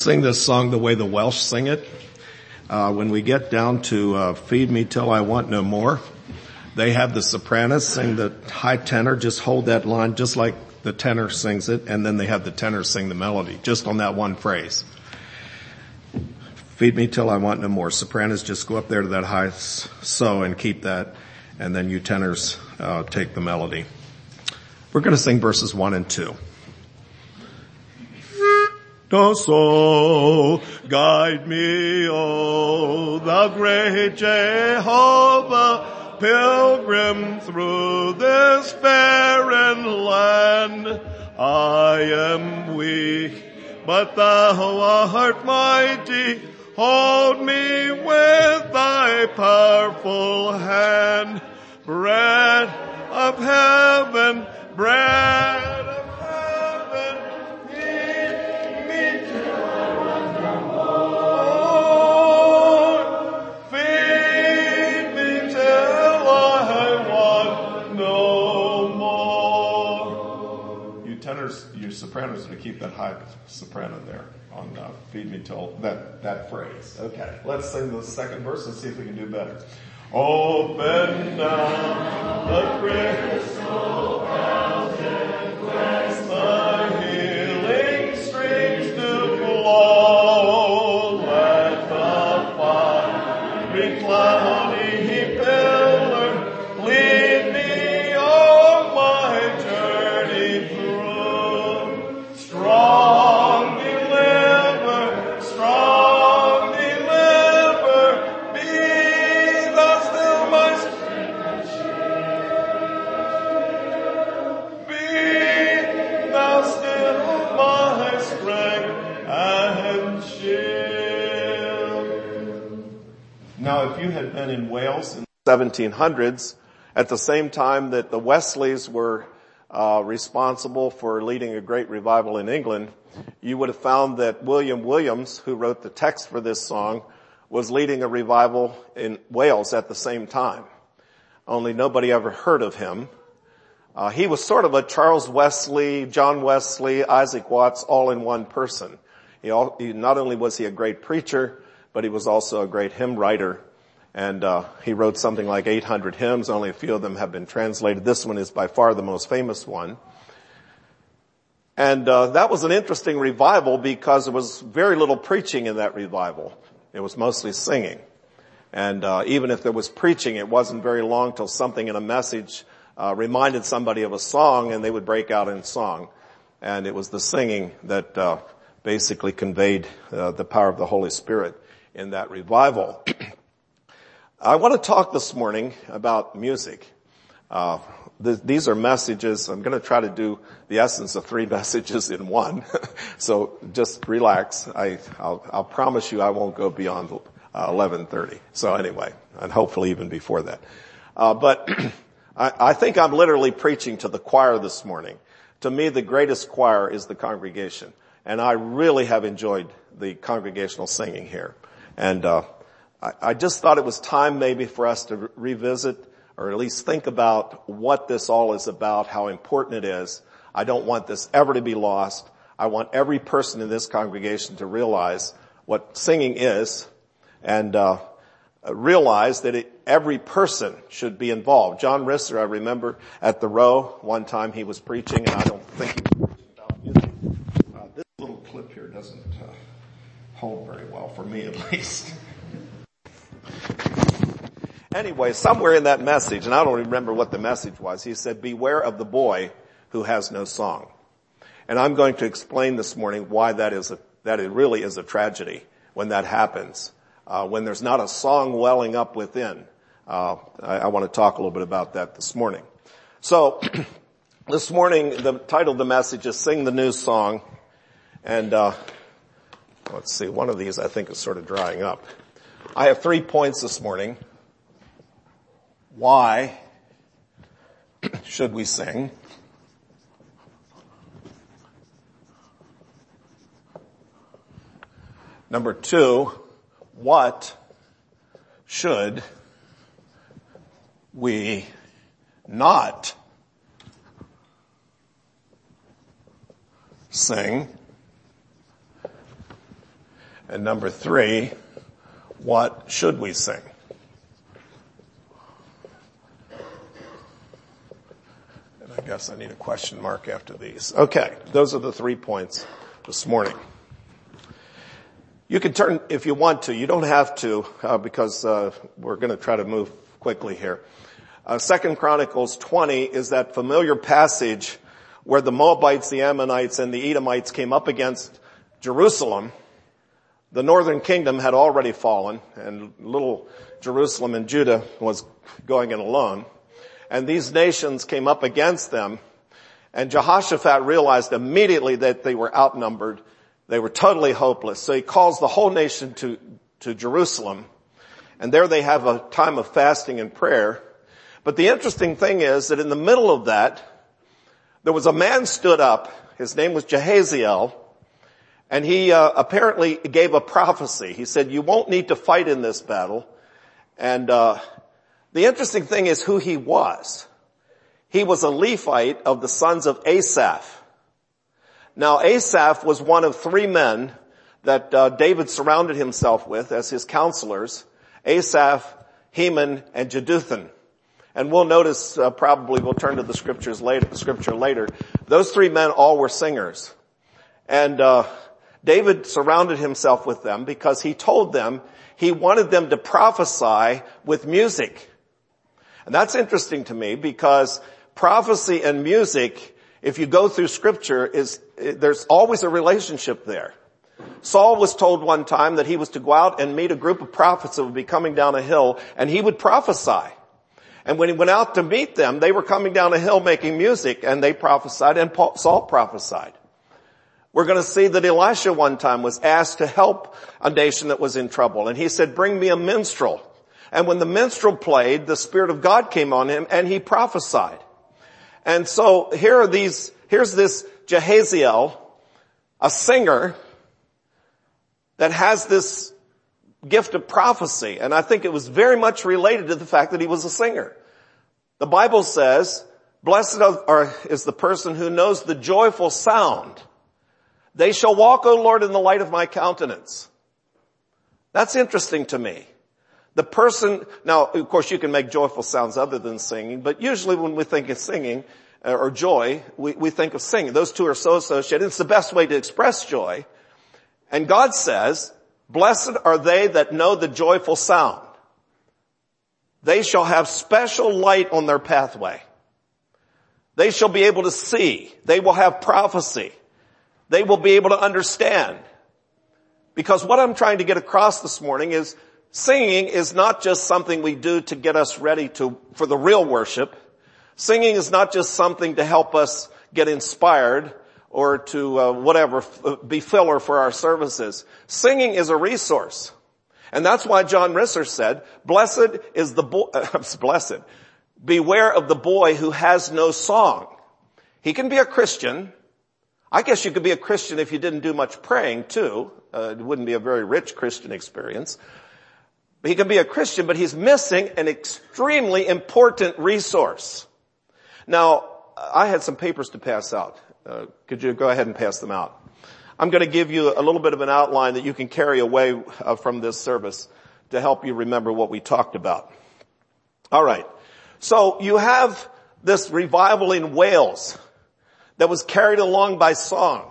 sing this song the way the Welsh sing it. When we get down to Feed Me Till I Want No More, they have the sopranos sing the high tenor, just hold that line just like the tenor sings it, and then they have the tenor sing the melody, just on that one phrase. Feed me till I want no more. Sopranos just go up there to that high so and keep that, and then you tenors take the melody. We're going to sing verses 1 and 2. So guide me, O thou great Jehovah, pilgrim through this barren land. I am weak, but thou art mighty. Hold me with thy powerful hand. Bread of heaven, bread of heaven, feed me till I want no more. Feed me till I want no more. You tenors, you sopranos, to keep that high soprano there on feed me till that phrase. Okay, let's sing the second verse and see if we can do better. Open now the crystal fountain, whence the healing streams do flow. Let the fiery cloudy pillar lead me on my journey through. Strong deliver, be thou still my strength. Be thou still my strength and shield. Now, if you had been in Wales in the 1700s, at the same time that the Wesleys were responsible for leading a great revival in England, you would have found that William Williams, who wrote the text for this song, was leading a revival in Wales at the same time. Only nobody ever heard of him. He was sort of a Charles Wesley, John Wesley, Isaac Watts, all in one person. Not only was he a great preacher, but he was also a great hymn writer. And he wrote something like 800 hymns. Only a few of them have been translated. This one is by far the most famous one. And that was an interesting revival because there was very little preaching in that revival. It was mostly singing. And even if there was preaching, it wasn't very long till something in a message reminded somebody of a song, and they would break out in song. And it was the singing that basically conveyed the power of the Holy Spirit in that revival. I want to talk this morning about music. These are messages. I'm going to try to do the essence of 3 messages in one. So just relax. I'll promise you I won't go beyond 11:30. So anyway, and hopefully even before that. But I think I'm literally preaching to the choir this morning. To me, the greatest choir is the congregation. And I really have enjoyed the congregational singing here. And I just thought it was time maybe for us to revisit or at least think about what this all is about, how important it is. I don't want this ever to be lost. I want every person in this congregation to realize what singing is and realize that every person should be involved. John Risser, I remember at the Row, one time he was preaching, and I don't think he was preaching about music. This little clip here doesn't hold very well, for me at least. Anyway, somewhere in that message, and I don't remember what the message was, he said, beware of the boy who has no song. And I'm going to explain this morning why that it really is a tragedy when that happens. When there's not a song welling up within. I want to talk a little bit about that this morning. So, this morning, the title of the message is Sing the New Song. And, let's see, one of these I think is sort of drying up. I have 3 points this morning. Why should we sing? Number 2, what should we not sing? And number 3, what should we sing? And I guess I need a question mark after these. Okay, those are the 3 points this morning. You can turn if you want to. You don't have to because we're going to try to move quickly here. 2 Chronicles 20 is that familiar passage where the Moabites, the Ammonites, and the Edomites came up against Jerusalem. The northern kingdom had already fallen, and little Jerusalem and Judah was going it alone. And these nations came up against them, and Jehoshaphat realized immediately that they were outnumbered. They were totally hopeless. So he calls the whole nation to Jerusalem, and there they have a time of fasting and prayer. But the interesting thing is that in the middle of that, there was a man stood up. His name was Jehaziel. And he apparently gave a prophecy. He said, you won't need to fight in this battle. And the interesting thing is who he was. He was a Levite of the sons of Asaph. Now Asaph was one of 3 men that David surrounded himself with as his counselors. Asaph, Heman, and Jeduthun. And we'll notice, probably we'll turn to the scripture later. Those 3 men all were singers. And David surrounded himself with them because he told them he wanted them to prophesy with music. And that's interesting to me because prophecy and music, if you go through scripture, there's always a relationship there. Saul was told one time that he was to go out and meet a group of prophets that would be coming down a hill, and he would prophesy. And when he went out to meet them, they were coming down a hill making music, and they prophesied, and Saul prophesied. We're going to see that Elisha one time was asked to help a nation that was in trouble. And he said, bring me a minstrel. And when the minstrel played, the Spirit of God came on him and he prophesied. And so here's this Jehaziel, a singer that has this gift of prophecy. And I think it was very much related to the fact that he was a singer. The Bible says, blessed is the person who knows the joyful sound. They shall walk, O Lord, in the light of my countenance. That's interesting to me. The person, now of course you can make joyful sounds other than singing, but usually when we think of singing or joy, we think of singing. Those two are so associated. It's the best way to express joy. And God says, blessed are they that know the joyful sound. They shall have special light on their pathway. They shall be able to see. They will have prophecy. They will be able to understand. Because what I'm trying to get across this morning is singing is not just something we do to get us ready for the real worship. Singing is not just something to help us get inspired or to be filler for our services. Singing is a resource. And that's why John Risser said, blessed is the boy, blessed. Beware of the boy who has no song. He can be a Christian. I guess you could be a Christian if you didn't do much praying too. It wouldn't be a very rich Christian experience. He can be a Christian, but he's missing an extremely important resource. Now, I had some papers to pass out. Could you go ahead and pass them out? I'm going to give you a little bit of an outline that you can carry away from this service to help you remember what we talked about. All right. So you have this revival in Wales that was carried along by song.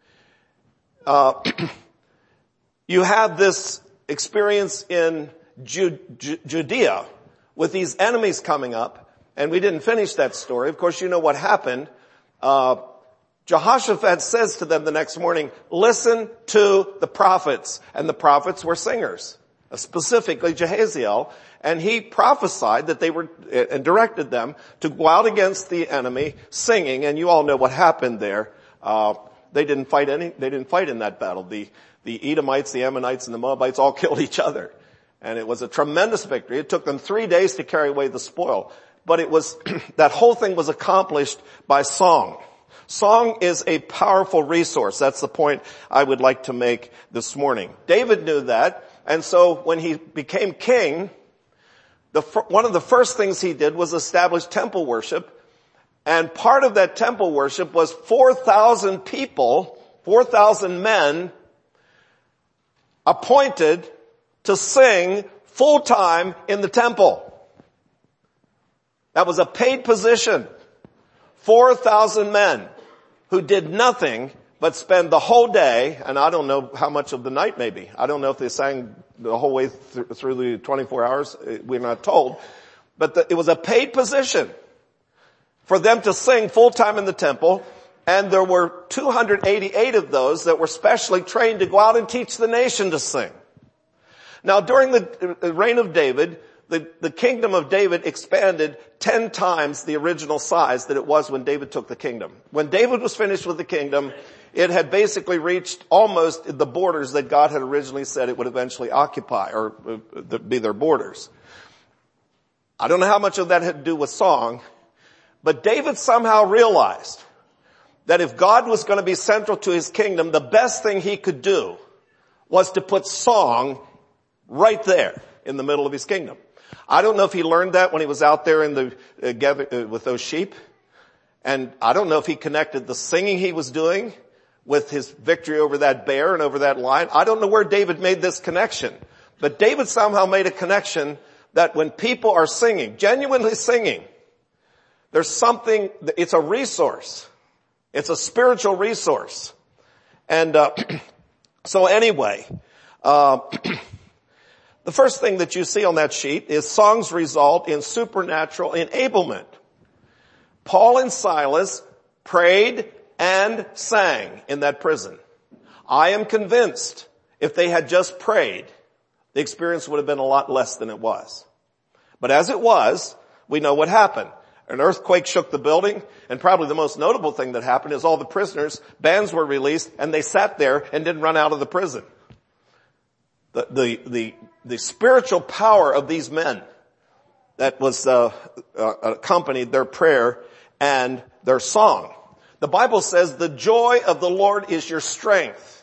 You have this experience in Judea with these enemies coming up, and we didn't finish that story. Of course, you know what happened. Jehoshaphat says to them the next morning, listen to the prophets. And the prophets were singers, specifically Jehaziel. And he prophesied that they were, and directed them to go out against the enemy singing. And you all know what happened there. They didn't fight in that battle. The Edomites, the Ammonites, and the Moabites all killed each other. And it was a tremendous victory. It took them 3 days to carry away the spoil. But it was, that whole thing was accomplished by song. Song is a powerful resource. That's the point I would like to make this morning. David knew that. And so when he became king, one of the first things he did was establish temple worship. And part of that temple worship was 4,000 people, 4,000 men appointed to sing full-time in the temple. That was a paid position. 4,000 men who did nothing but spend the whole day, and I don't know how much of the night maybe. I don't know if they sang the whole way through the 24 hours. We're not told. But it was a paid position for them to sing full-time in the temple. And there were 288 of those that were specially trained to go out and teach the nation to sing. Now during the reign of David, the kingdom of David expanded 10 times the original size that it was when David took the kingdom. When David was finished with the kingdom, it had basically reached almost the borders that God had originally said it would eventually occupy or be their borders. I don't know how much of that had to do with song, but David somehow realized that if God was going to be central to his kingdom, the best thing he could do was to put song right there in the middle of his kingdom. I don't know if he learned that when he was out there in the with those sheep. And I don't know if he connected the singing he was doing with his victory over that bear and over that lion. I don't know where David made this connection. But David somehow made a connection that when people are singing, genuinely singing, there's something, it's a resource. It's a spiritual resource. And so anyway, the first thing that you see on that sheet is songs result in supernatural enablement. Paul and Silas prayed and sang in that prison. I am convinced if they had just prayed, the experience would have been a lot less than it was. But as it was, we know what happened. An earthquake shook the building, and probably the most notable thing that happened is all the prisoners, bands were released, and they sat there and didn't run out of the prison. The spiritual power of these men that was accompanied their prayer and their song. The Bible says the joy of the Lord is your strength.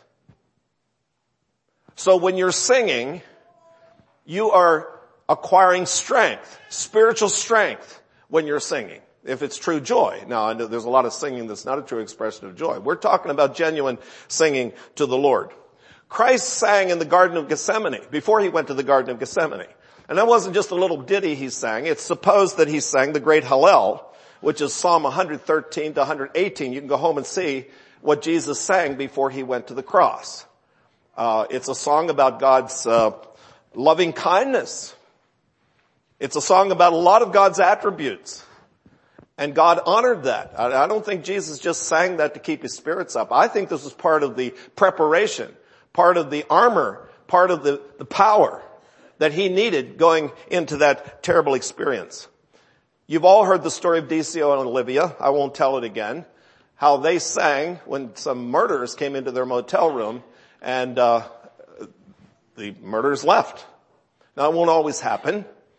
So when you're singing, you are acquiring strength, spiritual strength, when you're singing, if it's true joy. Now, I know there's a lot of singing that's not a true expression of joy. We're talking about genuine singing to the Lord. Christ sang in the Garden of Gethsemane, before he went to the Garden of Gethsemane. And that wasn't just a little ditty he sang. It's supposed that he sang the great Hallel, which is Psalm 113 to 118. You can go home and see what Jesus sang before he went to the cross. It's a song about God's loving kindness. It's a song about a lot of God's attributes. And God honored that. I don't think Jesus just sang that to keep his spirits up. I think this was part of the preparation, part of the armor, part of the power that he needed going into that terrible experience. You've all heard the story of DCO and Olivia. I won't tell it again. How they sang when some murderers came into their motel room and the murderers left. Now, it won't always happen.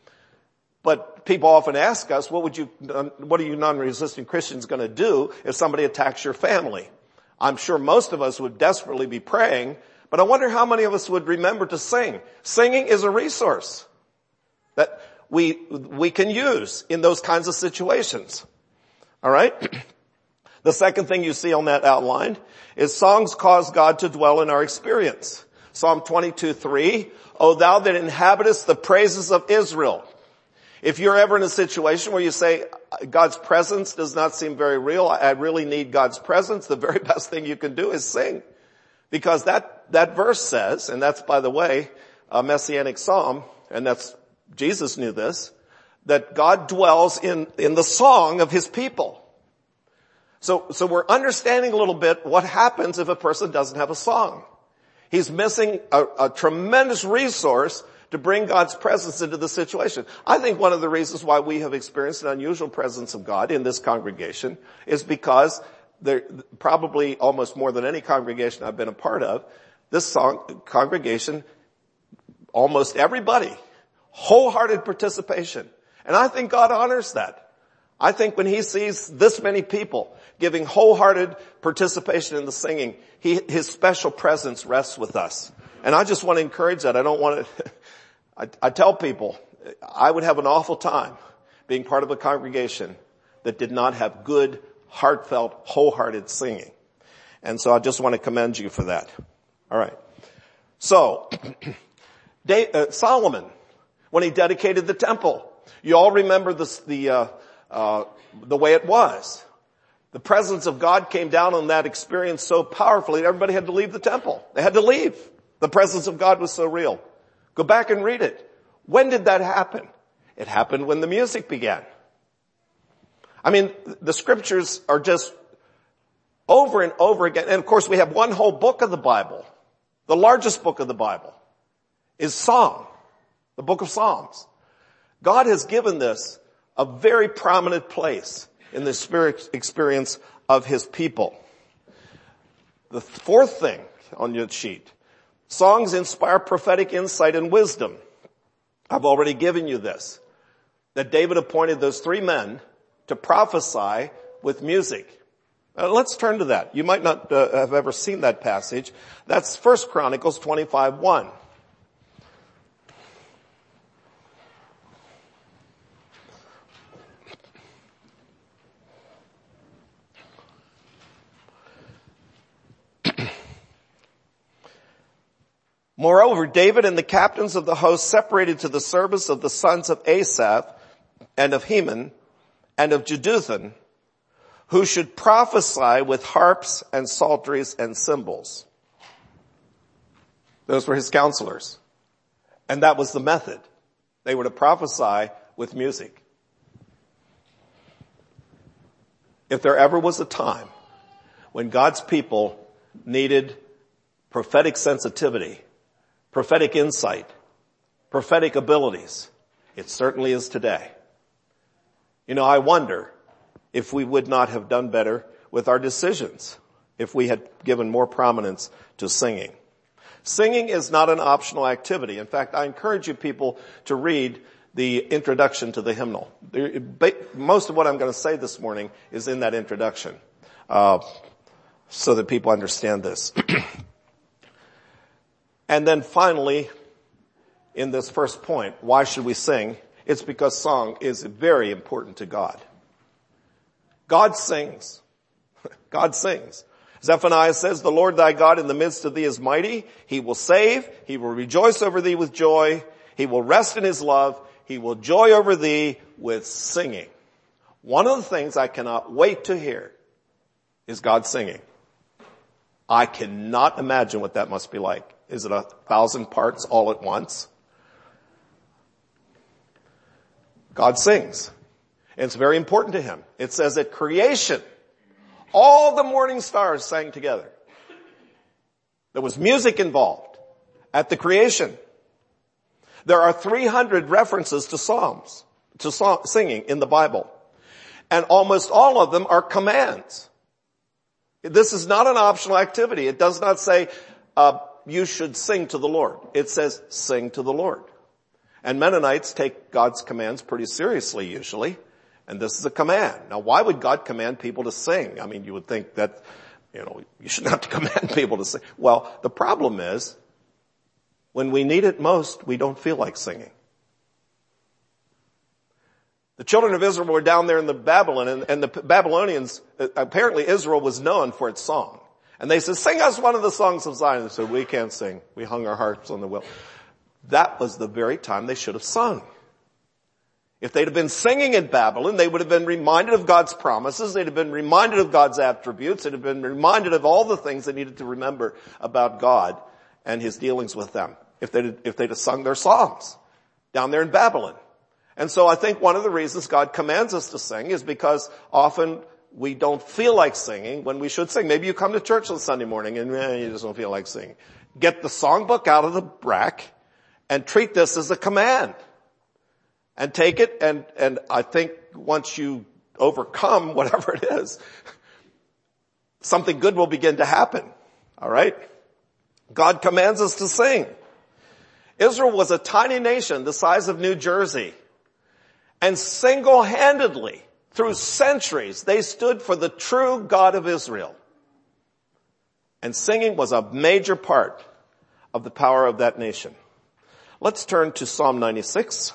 But people often ask us, what are you non-resistant Christians going to do if somebody attacks your family? I'm sure most of us would desperately be praying, but I wonder how many of us would remember to sing. Singing is a resource that we can use in those kinds of situations. All right? The second thing you see on that outline is songs cause God to dwell in our experience. Psalm 22:3, O thou that inhabitest the praises of Israel. If you're ever in a situation where you say, God's presence does not seem very real, I really need God's presence, the very best thing you can do is sing. Because that verse says, and that's, by the way, a messianic psalm, and Jesus knew this, that God dwells in the song of his people. So we're understanding a little bit what happens if a person doesn't have a song. He's missing a tremendous resource to bring God's presence into the situation. I think one of the reasons why we have experienced an unusual presence of God in this congregation is because there, probably almost more than any congregation I've been a part of, this congregation, almost everybody, wholehearted participation. And I think God honors that. I think when he sees this many people giving wholehearted participation in the singing, his special presence rests with us. And I just want to encourage that. I don't want to, I tell people, I would have an awful time being part of a congregation that did not have good, heartfelt, wholehearted singing. And so I just want to commend you for that. All right. So, Solomon, when he dedicated the temple, you all remember the way it was. The presence of God came down on that experience so powerfully that everybody had to leave the temple. They had to leave. The presence of God was so real. Go back and read it. When did that happen? It happened when the music began. I mean, the scriptures are just over and over again. And of course, we have one whole book of the Bible. The largest book of the Bible is Song, the book of Psalms. God has given this a very prominent place in the spirit experience of his people. The fourth thing on your sheet, songs inspire prophetic insight and wisdom. I've already given you this, that David appointed those 3 men to prophesy with music. Let's turn to that. You might not have ever seen that passage. That's 1 Chronicles 25:1. Moreover, David and the captains of the host separated to the service of the sons of Asaph and of Heman and of Jeduthun, who should prophesy with harps and psalteries and cymbals. Those were his counselors. And that was the method. They were to prophesy with music. If there ever was a time when God's people needed prophetic sensitivity, prophetic insight, prophetic abilities, it certainly is today. You know, I wonder if we would not have done better with our decisions if we had given more prominence to singing. Singing is not an optional activity. In fact, I encourage you people to read the introduction to the hymnal. Most of what I'm going to say this morning is in that introduction, so that people understand this. And then finally, in this first point, why should we sing? It's because song is very important to God. God sings. God sings. Zephaniah says, the Lord thy God in the midst of thee is mighty. He will save. He will rejoice over thee with joy. He will rest in his love. He will joy over thee with singing. One of the things I cannot wait to hear is God singing. I cannot imagine what that must be like. Is it 1,000 parts all at once? God sings. And it's very important to him. It says at creation, all the morning stars sang together. There was music involved at the creation. There are 300 references to psalms, to singing in the Bible. And almost all of them are commands. This is not an optional activity. It does not say, you should sing to the Lord. It says, sing to the Lord. And Mennonites take God's commands pretty seriously usually. And this is a command. Now, why would God command people to sing? I mean, you would think that, you shouldn't have to command people to sing. Well, the problem is, when we need it most, we don't feel like singing. The children of Israel were down there in the Babylon, and the Babylonians, apparently Israel was known for its song. And they said, sing us one of the songs of Zion. They said, we can't sing. We hung our harps on the wheel. That was the very time they should have sung. If they'd have been singing in Babylon, they would have been reminded of God's promises. They'd have been reminded of God's attributes. They'd have been reminded of all the things they needed to remember about God and his dealings with them. If they'd have sung their songs down there in Babylon. And so I think one of the reasons God commands us to sing is because often we don't feel like singing when we should sing. Maybe you come to church on Sunday morning and you just don't feel like singing. Get the songbook out of the rack and treat this as a command. And take it, and I think once you overcome whatever it is, something good will begin to happen. All right? God commands us to sing. Israel was a tiny nation the size of New Jersey. And single-handedly, through centuries, they stood for the true God of Israel. And singing was a major part of the power of that nation. Let's turn to Psalm 96.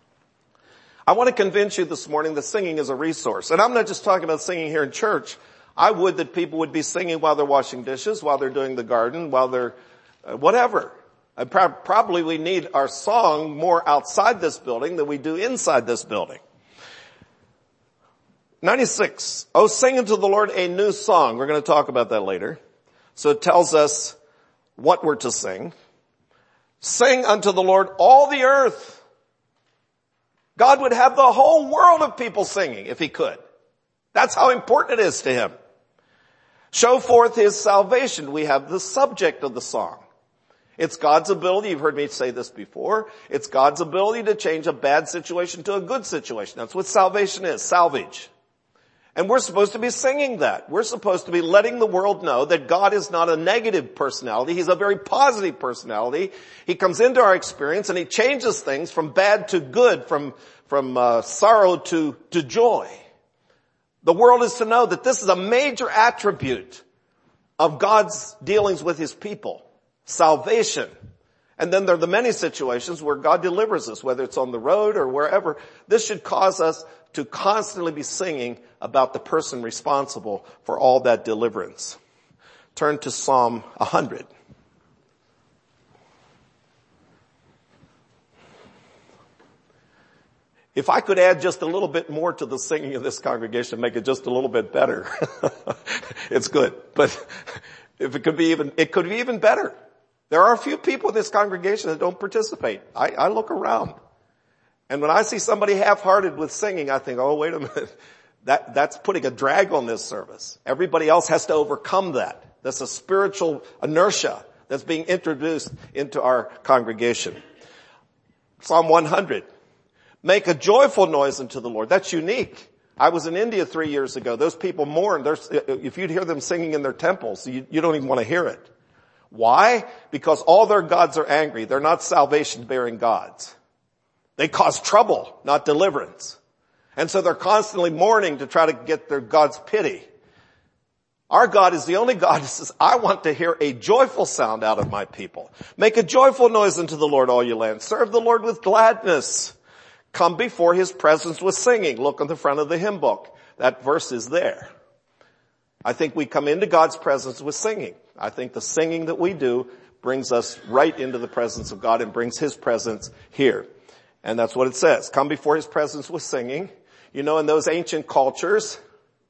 I want to convince you this morning that singing is a resource. And I'm not just talking about singing here in church. I would that people would be singing while they're washing dishes, while they're doing the garden, while they're whatever. Probably we need our song more outside this building than we do inside this building. 96. Oh, sing unto the Lord a new song. We're going to talk about that later. So it tells us what we're to sing. Sing unto the Lord all the earth. God would have the whole world of people singing if he could. That's how important it is to him. Show forth his salvation. We have the subject of the song. It's God's ability, you've heard me say this before, it's God's ability to change a bad situation to a good situation. That's what salvation is, salvage. And we're supposed to be singing that. We're supposed to be letting the world know that God is not a negative personality. He's a very positive personality. He comes into our experience and he changes things from bad to good, from sorrow to joy. The world is to know that this is a major attribute of God's dealings with his people. Salvation. And then there are the many situations where God delivers us, whether it's on the road or wherever. This should cause us to constantly be singing about the person responsible for all that deliverance. Turn to Psalm 100. If I could add just a little bit more to the singing of this congregation, make it just a little bit better, it's good. But if it could be even better. There are a few people in this congregation that don't participate. I look around. And when I see somebody half-hearted with singing, I think, oh, wait a minute. That's putting a drag on this service. Everybody else has to overcome that. That's a spiritual inertia that's being introduced into our congregation. Psalm 100. Make a joyful noise unto the Lord. That's unique. I was in India 3 years ago. Those people mourn. If you'd hear them singing in their temples, you don't even want to hear it. Why? Because all their gods are angry. They're not salvation-bearing gods. They cause trouble, not deliverance. And so they're constantly mourning to try to get their God's pity. Our God is the only God who says, I want to hear a joyful sound out of my people. Make a joyful noise unto the Lord, all you lands. Serve the Lord with gladness. Come before his presence with singing. Look on the front of the hymn book. That verse is there. I think we come into God's presence with singing. I think the singing that we do brings us right into the presence of God and brings his presence here. And that's what it says. Come before his presence with singing. You know, in those ancient cultures,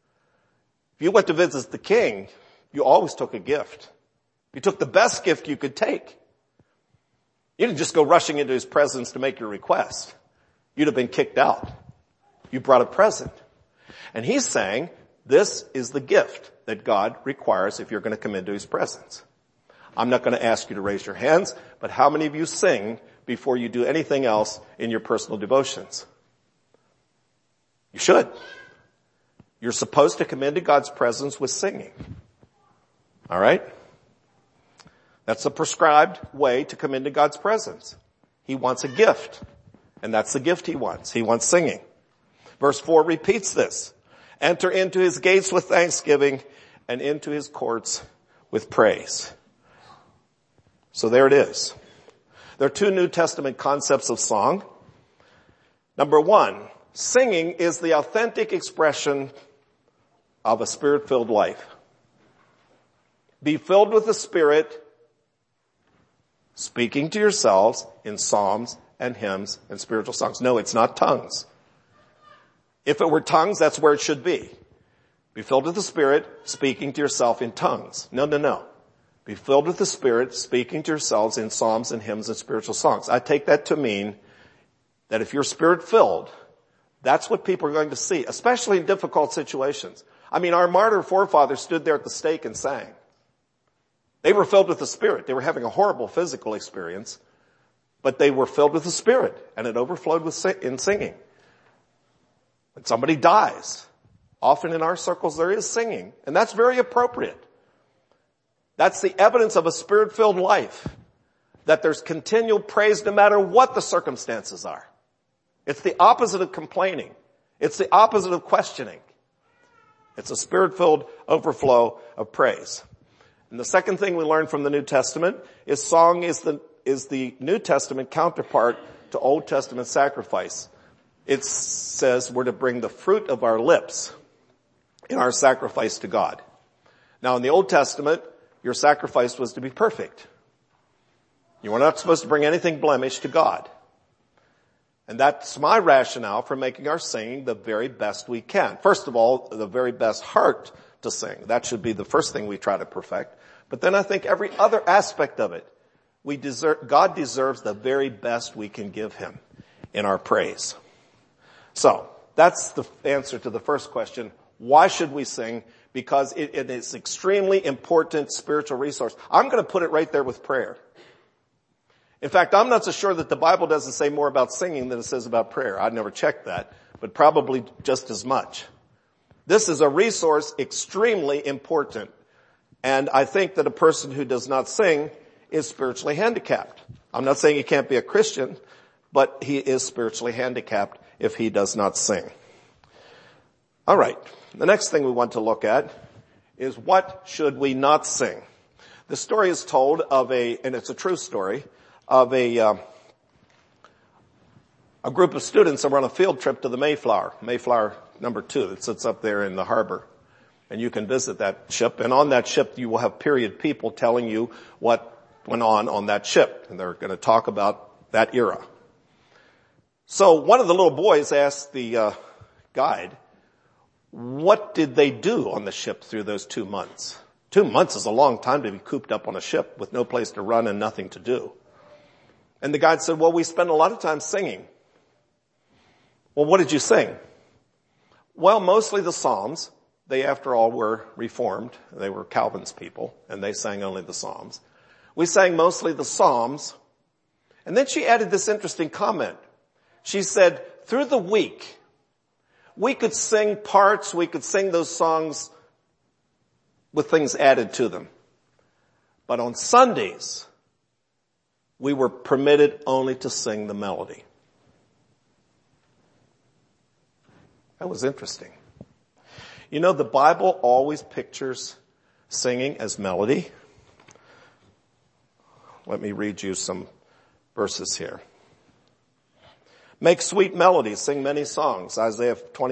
if you went to visit the king, you always took a gift. You took the best gift you could take. You didn't just go rushing into his presence to make your request. You'd have been kicked out. You brought a present. And he's saying, this is the gift that God requires if you're going to come into his presence. I'm not going to ask you to raise your hands, but how many of you sing before you do anything else in your personal devotions? You should. You're supposed to come into God's presence with singing. All right? That's a prescribed way to come into God's presence. He wants a gift. And that's the gift he wants. He wants singing. Verse 4 repeats this. Enter into his gates with thanksgiving and into his courts with praise. So there it is. There are two New Testament concepts of song. Number one, singing is the authentic expression of a spirit-filled life. Be filled with the Spirit, speaking to yourselves in psalms and hymns and spiritual songs. No, it's not tongues. If it were tongues, that's where it should be. Be filled with the Spirit, speaking to yourself in tongues. No. Be filled with the Spirit, speaking to yourselves in psalms and hymns and spiritual songs. I take that to mean that if you're Spirit-filled, that's what people are going to see, especially in difficult situations. I mean, our martyr forefathers stood there at the stake and sang. They were filled with the Spirit. They were having a horrible physical experience, but they were filled with the Spirit, and it overflowed in singing. When somebody dies, often in our circles there is singing, and that's very appropriate. That's the evidence of a Spirit-filled life, that there's continual praise no matter what the circumstances are. It's the opposite of complaining. It's the opposite of questioning. It's a Spirit-filled overflow of praise. And the second thing we learn from the New Testament is song is the New Testament counterpart to Old Testament sacrifice. It says we're to bring the fruit of our lips in our sacrifice to God. Now in the Old Testament, your sacrifice was to be perfect. You were not supposed to bring anything blemished to God. And that's my rationale for making our singing the very best we can. First of all, the very best heart to sing. That should be the first thing we try to perfect. But then I think every other aspect of it, God deserves the very best we can give him in our praise. So, that's the answer to the first question. Why should we sing? Because it is an extremely important spiritual resource. I'm going to put it right there with prayer. In fact, I'm not so sure that the Bible doesn't say more about singing than it says about prayer. I'd never checked that, but probably just as much. This is a resource extremely important. And I think that a person who does not sing is spiritually handicapped. I'm not saying he can't be a Christian, but he is spiritually handicapped if he does not sing. All right. The next thing we want to look at is what should we not sing? The story is told of and it's a true story, of a group of students that were on a field trip to the Mayflower number 2 that sits up there in the harbor. And you can visit that ship, and on that ship you will have period people telling you what went on that ship. And they're going to talk about that era. So one of the little boys asked the guide, what did they do on the ship through those 2 months? 2 months is a long time to be cooped up on a ship with no place to run and nothing to do. And the guide said, well, we spent a lot of time singing. Well, what did you sing? Well, mostly the Psalms. They, after all, were Reformed. They were Calvin's people, and they sang only the Psalms. We sang mostly the Psalms. And then she added this interesting comment. She said, through the week, we could sing parts, we could sing those songs with things added to them. But on Sundays, we were permitted only to sing the melody. That was interesting. You know, the Bible always pictures singing as melody. Let me read you some verses here. Make sweet melodies, sing many songs, Isaiah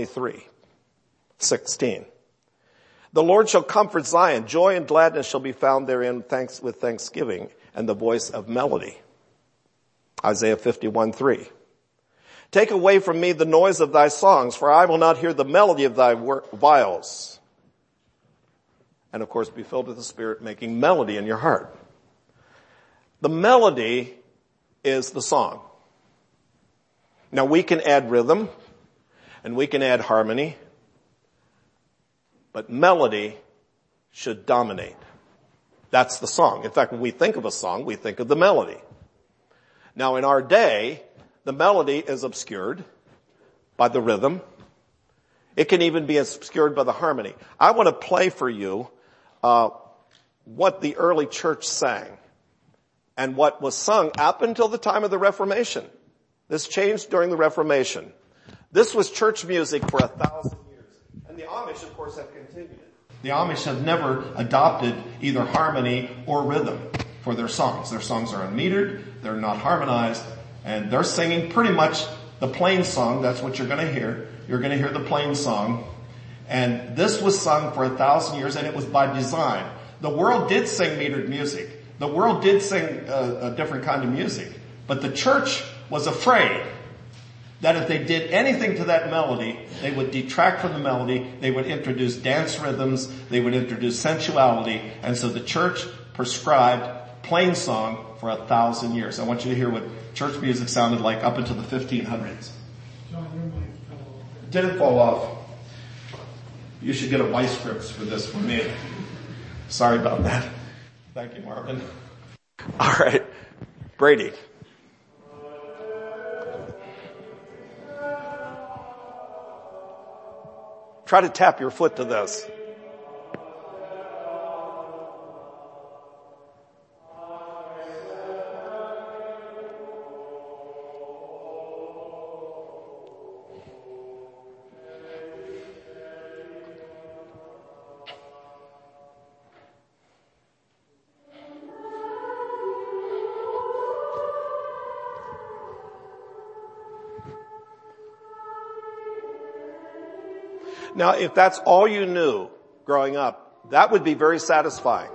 23:16. The Lord shall comfort Zion. Joy and gladness shall be found therein with thanksgiving and the voice of melody. Isaiah 51:3. Take away from me the noise of thy songs, for I will not hear the melody of thy viols. And of course, be filled with the Spirit, making melody in your heart. The melody is the song. Now we can add rhythm and we can add harmony, but melody should dominate. That's the song. In fact, when we think of a song, we think of the melody. Now in our day, the melody is obscured by the rhythm. It can even be obscured by the harmony. I want to play for you what the early church sang and what was sung up until the time of the Reformation. This changed during the Reformation. This was church music for 1,000 years. And the Amish, of course, have continued it. The Amish have never adopted either harmony or rhythm for their songs. Their songs are unmetered, they're not harmonized, and they're singing pretty much the plain song. That's what you're going to hear. You're going to hear the plain song. And this was sung for 1,000 years, and it was by design. The world did sing metered music. The world did sing a different kind of music. But the church was afraid that if they did anything to that melody, they would detract from the melody, they would introduce dance rhythms, they would introduce sensuality, and so the church prescribed plain song for 1,000 years. I want you to hear what church music sounded like up until the 1500s. Didn't fall off. You should get a vice grips for this from me. Sorry about that. Thank you, Marvin. All right. Brady. Try to tap your foot to this. Now, if that's all you knew growing up, that would be very satisfying.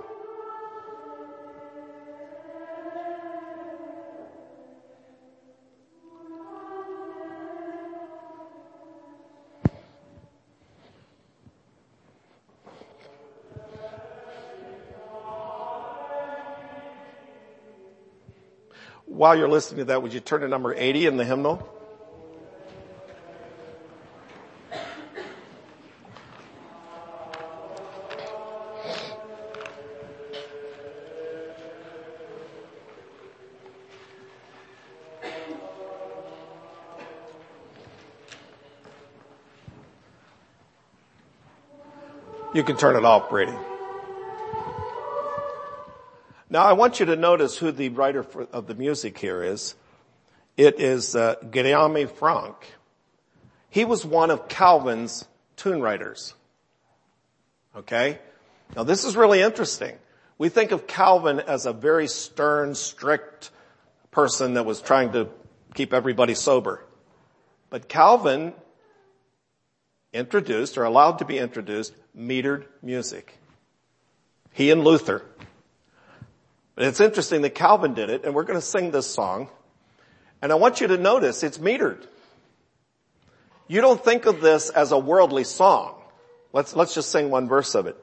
While you're listening to that, would you turn to number 80 in the hymnal? You can turn it off, Brady. Now, I want you to notice who the writer of the music here is. It is Guillaume Franck. He was one of Calvin's tune writers. Okay? Now, this is really interesting. We think of Calvin as a very stern, strict person that was trying to keep everybody sober. But Calvin introduced, or allowed to be introduced, metered music. He and Luther. But it's interesting that Calvin did it, and we're going to sing this song. And I want you to notice it's metered. You don't think of this as a worldly song. Let's just sing one verse of it.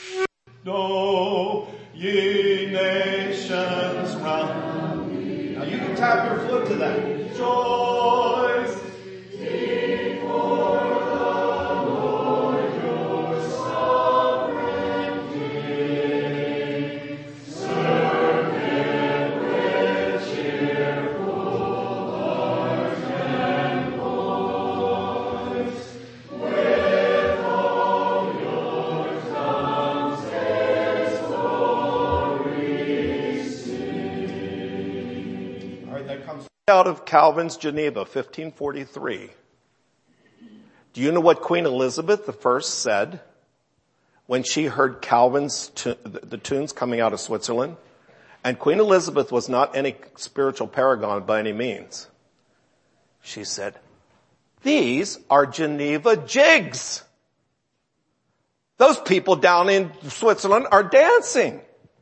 Know ye nations round. Now you can tap your foot to that. Rejoice. Sing for the Lord your sovereign King. Serve him with cheerful heart and voice. With all your tongues his glory sing. All right, that comes out of Calvin's Geneva, 1543. Do you know what Queen Elizabeth I said when she heard Calvin's the tunes coming out of Switzerland? And Queen Elizabeth was not any spiritual paragon by any means. She said, "These are Geneva jigs. Those people down in Switzerland are dancing."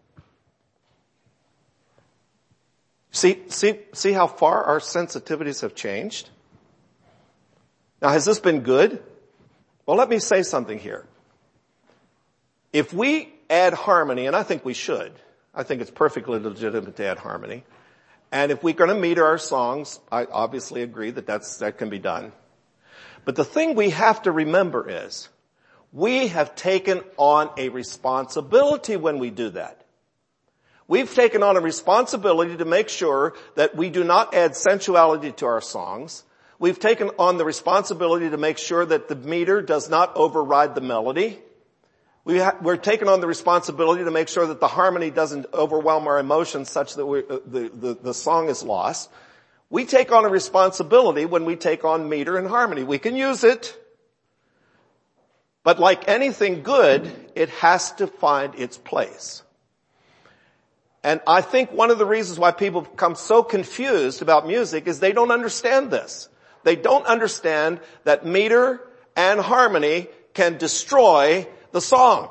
See how far our sensitivities have changed? Now, has this been good? Well, let me say something here. If we add harmony, and I think we should, I think it's perfectly legitimate to add harmony. And if we're going to meter our songs, I obviously agree that can be done. But the thing we have to remember is, we have taken on a responsibility when we do that. We've taken on a responsibility to make sure that we do not add sensuality to our songs. We've taken on the responsibility to make sure that the meter does not override the melody. We're taking on the responsibility to make sure that the harmony doesn't overwhelm our emotions such that the song is lost. We take on a responsibility when we take on meter and harmony. We can use it, but like anything good, it has to find its place. And I think one of the reasons why people become so confused about music is they don't understand this. They don't understand that meter and harmony can destroy the song.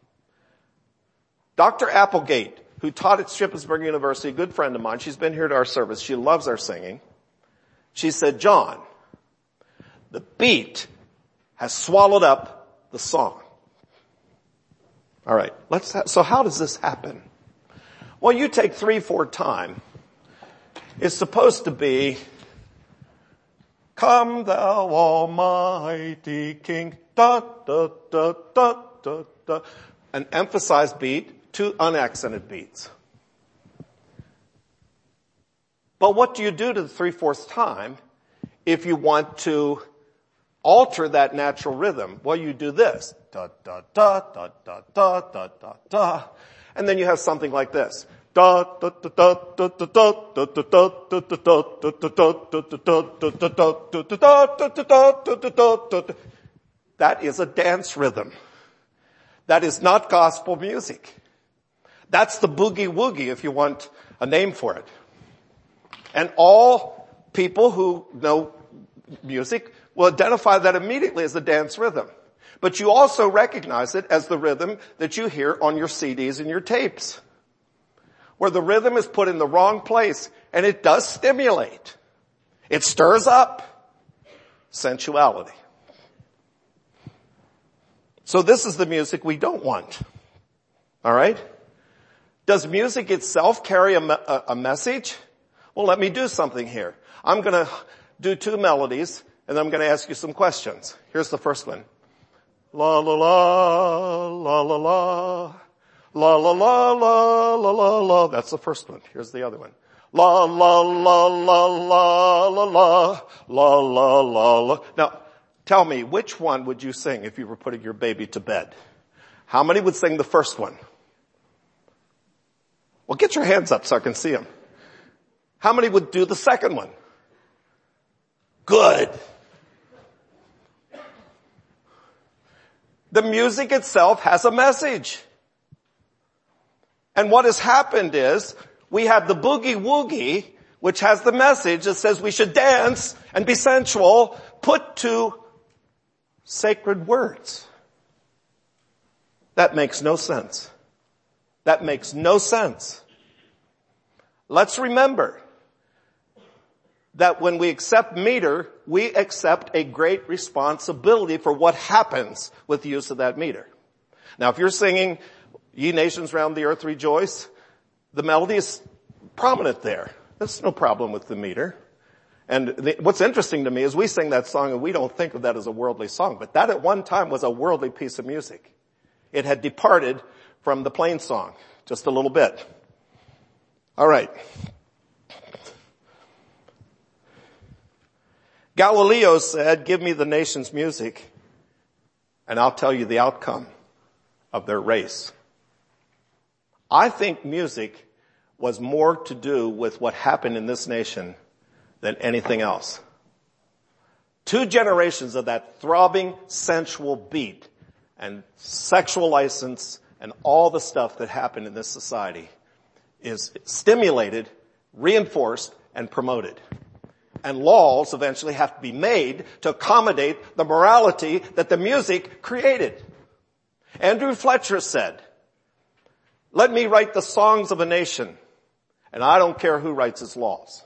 Dr. Applegate, who taught at Shippensburg University, a good friend of mine, she's been here to our service. She loves our singing. She said, "John, the beat has swallowed up the song." All right, so how does this happen? Well, you take 3/4 time. It's supposed to be, "Come thou almighty King," da, da, da, da, da, da. An emphasized beat, 2 unaccented beats. But what do you do to the 3/4 time if you want to alter that natural rhythm? Well, you do this. Da, da, da, da, da, da, da, da, da. And then you have something like this. That is a dance rhythm. That is not gospel music. That's the boogie woogie, if you want a name for it. And all people who know music will identify that immediately as the dance rhythm. But you also recognize it as the rhythm that you hear on your CDs and your tapes, where the rhythm is put in the wrong place, and it does stimulate. It stirs up sensuality. So this is the music we don't want. All right? Does music itself carry a message? Well, let me do something here. I'm going to do two melodies, and I'm going to ask you some questions. Here's the first one. La la la, la la la, la la la la la la la. That's the first one. Here's the other one. La la la la la la la, la la la la. Now, tell me, which one would you sing if you were putting your baby to bed? How many would sing the first one? Well, get your hands up so I can see them. How many would do the second one? Good. The music itself has a message. And what has happened is we have the boogie woogie, which has the message that says we should dance and be sensual, put to sacred words. That makes no sense. That makes no sense. Let's remember that when we accept meter, we accept a great responsibility for what happens with the use of that meter. Now, if you're singing, Ye Nations Round the Earth Rejoice, the melody is prominent there. There's no problem with the meter. And what's interesting to me is we sing that song and we don't think of that as a worldly song, but that at one time was a worldly piece of music. It had departed from the plain song just a little bit. All right. Galileo said, give me the nation's music and I'll tell you the outcome of their race. I think music was more to do with what happened in this nation than anything else. 2 generations of that throbbing, sensual beat and sexual license and all the stuff that happened in this society is stimulated, reinforced, and promoted. And laws eventually have to be made to accommodate the morality that the music created. Andrew Fletcher said, let me write the songs of a nation, and I don't care who writes its laws.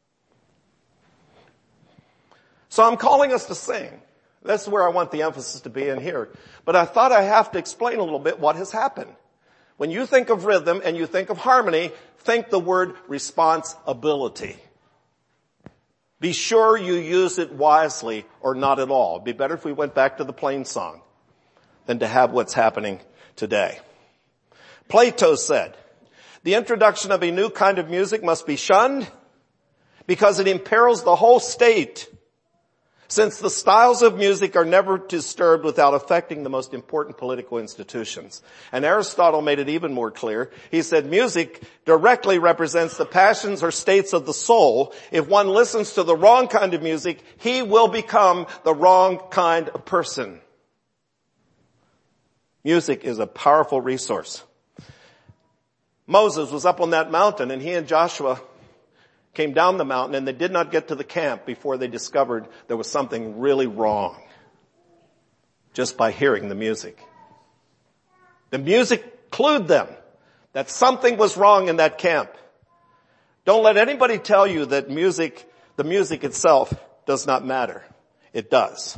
So I'm calling us to sing. That's where I want the emphasis to be in here. But I thought I have to explain a little bit what has happened. When you think of rhythm and you think of harmony, think the word responsibility. Be sure you use it wisely or not at all. It'd be better if we went back to the plain song than to have what's happening today. Plato said, the introduction of a new kind of music must be shunned because it imperils the whole state, since the styles of music are never disturbed without affecting the most important political institutions. And Aristotle made it even more clear. He said music directly represents the passions or states of the soul. If one listens to the wrong kind of music, he will become the wrong kind of person. Music is a powerful resource. Moses was up on that mountain and he and Joshua came down the mountain and they did not get to the camp before they discovered there was something really wrong just by hearing the music. The music clued them that something was wrong in that camp. Don't let anybody tell you that the music itself does not matter. It does.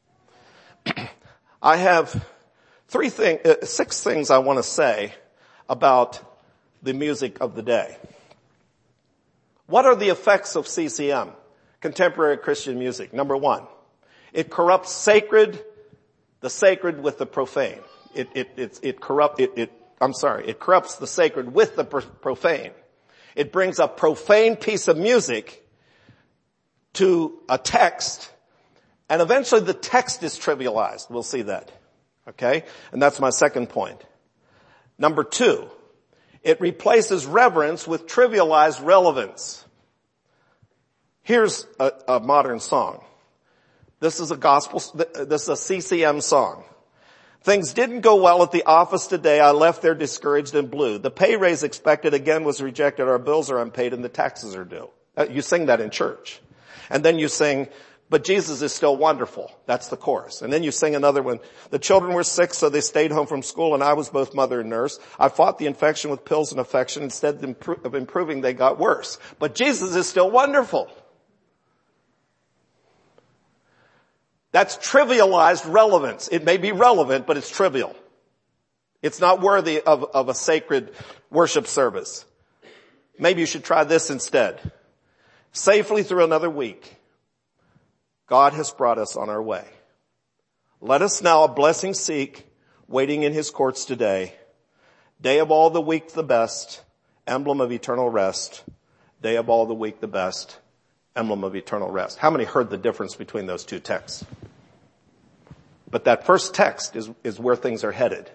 I have 6 things I want to say about the music of the day. What are the effects of CCM, contemporary Christian music? Number 1, it corrupts the sacred with the profane. It corrupts the sacred with the profane. It brings a profane piece of music to a text, and eventually the text is trivialized. We'll see that. Okay? And that's my second point. Number 2, it replaces reverence with trivialized relevance. Here's a modern song. This is a CCM song. Things didn't go well at the office today. I left there discouraged and blue. The pay raise expected again was rejected. Our bills are unpaid and the taxes are due. You sing that in church. And then you sing, but Jesus is still wonderful. That's the chorus. And then you sing another one. The children were sick, so they stayed home from school, and I was both mother and nurse. I fought the infection with pills and affection. Instead of improving, they got worse. But Jesus is still wonderful. That's trivialized relevance. It may be relevant, but it's trivial. It's not worthy of a sacred worship service. Maybe you should try this instead. Safely through another week, God has brought us on our way. Let us now a blessing seek, waiting in his courts today. Day of all the week the best, emblem of eternal rest. Day of all the week the best, emblem of eternal rest. How many heard the difference between those two texts? But that first text is where things are headed.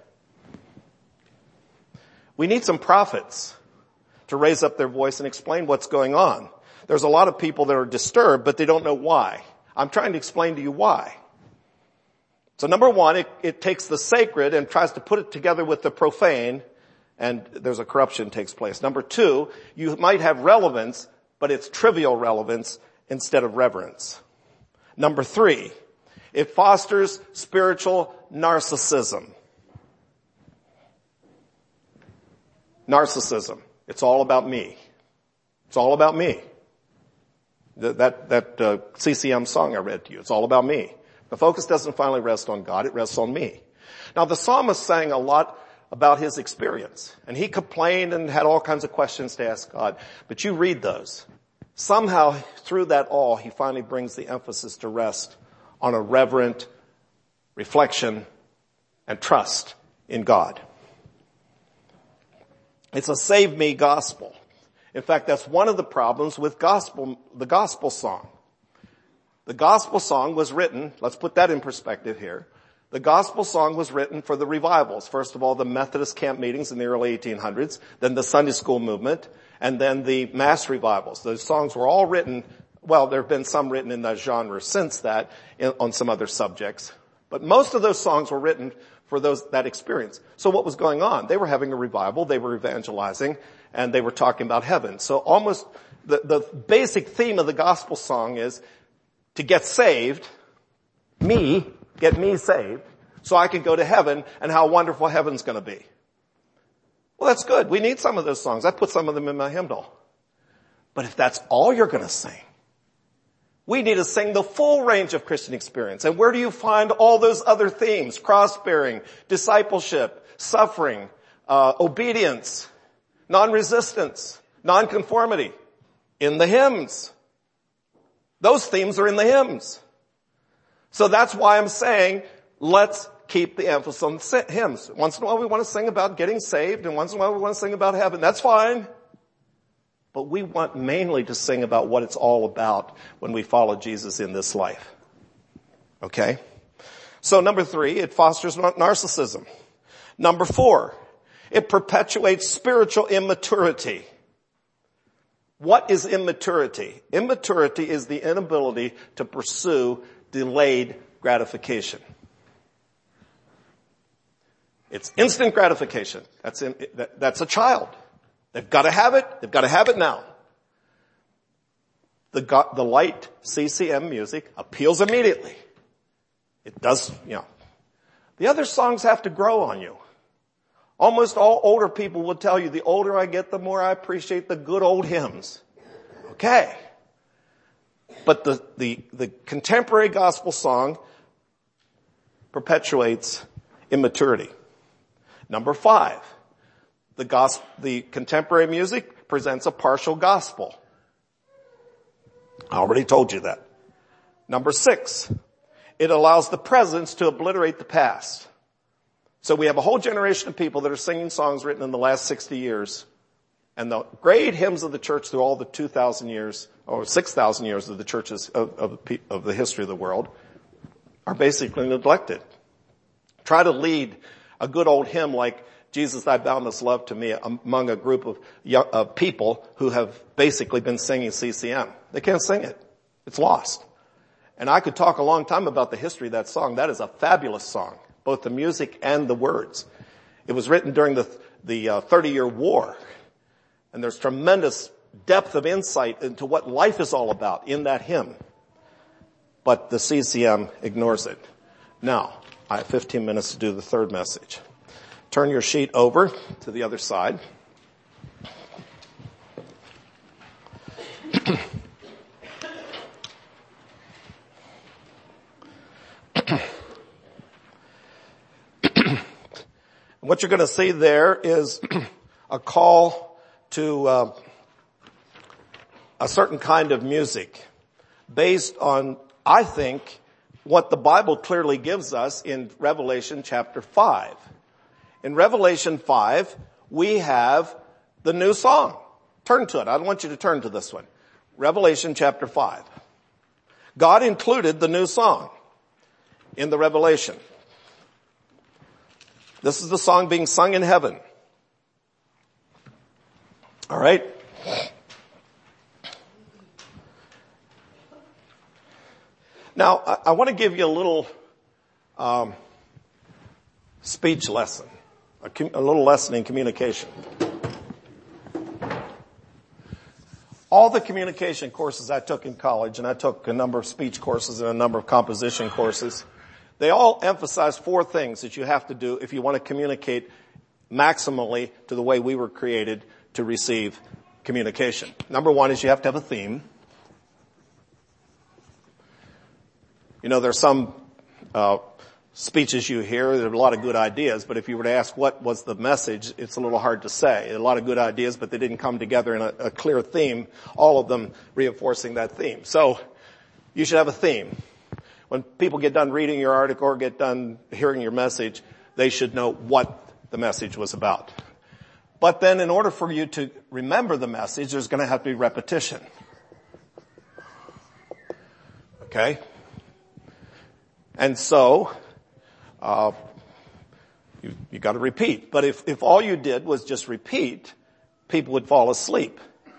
We need some prophets to raise up their voice and explain what's going on. There's a lot of people that are disturbed, but they don't know why. I'm trying to explain to you why. So number one, it takes the sacred and tries to put it together with the profane, and there's a corruption takes place. Number two, you might have relevance, but it's trivial relevance instead of reverence. Number three, it fosters spiritual narcissism. Narcissism. It's all about me. It's all about me. That CCM song I read to you, it's all about me. The focus doesn't finally rest on God, it rests on me. Now the psalmist sang a lot about his experience, and he complained and had all kinds of questions to ask God. But you read those. Somehow through that all, he finally brings the emphasis to rest on a reverent reflection and trust in God. It's a save me gospel. In fact, that's one of the problems with the gospel song. The gospel song was written, let's put that in perspective here. The gospel song was written for the revivals. First of all, the Methodist camp meetings in the early 1800s, then the Sunday school movement, and then the mass revivals. Those songs were all written, well, there have been some written in that genre since that, on some other subjects. But most of those songs were written for that experience. So what was going on? They were having a revival, they were evangelizing, and they were talking about heaven. So almost the basic theme of the gospel song is to get saved, get me saved, so I can go to heaven and how wonderful heaven's going to be. Well, that's good. We need some of those songs. I put some of them in my hymnal. But if that's all you're going to sing, we need to sing the full range of Christian experience. And where do you find all those other themes? Cross-bearing, discipleship, suffering, obedience, non-resistance, non-conformity. In the hymns. Those themes are in the hymns. So that's why I'm saying, let's keep the emphasis on hymns. Once in a while we want to sing about getting saved, and once in a while we want to sing about heaven. That's fine. But we want mainly to sing about what it's all about when we follow Jesus in this life. Okay? So number three, it fosters narcissism. Number four, it perpetuates spiritual immaturity. What is immaturity? Immaturity is the inability to pursue delayed gratification. It's instant gratification. That's a child. They've got to have it. They've got to have it now. The light CCM music appeals immediately. It does, The other songs have to grow on you. Almost all older people will tell you, the older I get, the more I appreciate the good old hymns. Okay. But the contemporary gospel song perpetuates immaturity. Number five, the contemporary music presents a partial gospel. I already told you that. Number six, it allows the present to obliterate the past. So we have a whole generation of people that are singing songs written in the last 60 years. And the great hymns of the church through all the 2,000 years, or 6,000 years of the churches of the history of the world, are basically neglected. Try to lead a good old hymn like Jesus, Thy Boundless Love to Me among a group of people who have basically been singing CCM. They can't sing it. It's lost. And I could talk a long time about the history of that song. That is a fabulous song, both the music and the words. It was written during the 30-year war. And there's tremendous depth of insight into what life is all about in that hymn. but the CCM ignores it. Now, I have 15 minutes to do the third message. Turn your sheet over to the other side. What you're going to see there is a call to a certain kind of music based on, I think, what the Bible clearly gives us in Revelation chapter 5. In Revelation 5, we have the new song. Turn to it. I want you to turn to this one. Revelation chapter 5. God included the new song in the Revelation. This is the song being sung in heaven. All right? Now, I want to give you a little speech lesson, a little lesson in communication. All the communication courses I took in college, and I took a number of speech courses and a number of composition courses, they all emphasize four things that you have to do if you want to communicate maximally to the way we were created to receive communication. Number one is you have to have a theme. You know, there's some speeches you hear, there are a lot of good ideas, but if you were to ask what was the message, it's a little hard to say. A lot of good ideas, but they didn't come together in a clear theme, all of them reinforcing that theme. So you should have a theme. When people get done reading your article or get done hearing your message, they should know what the message was about. But then in order for you to remember the message, there's going to have to be repetition. Okay? And so, you got to repeat. But if all you did was just repeat, people would fall asleep.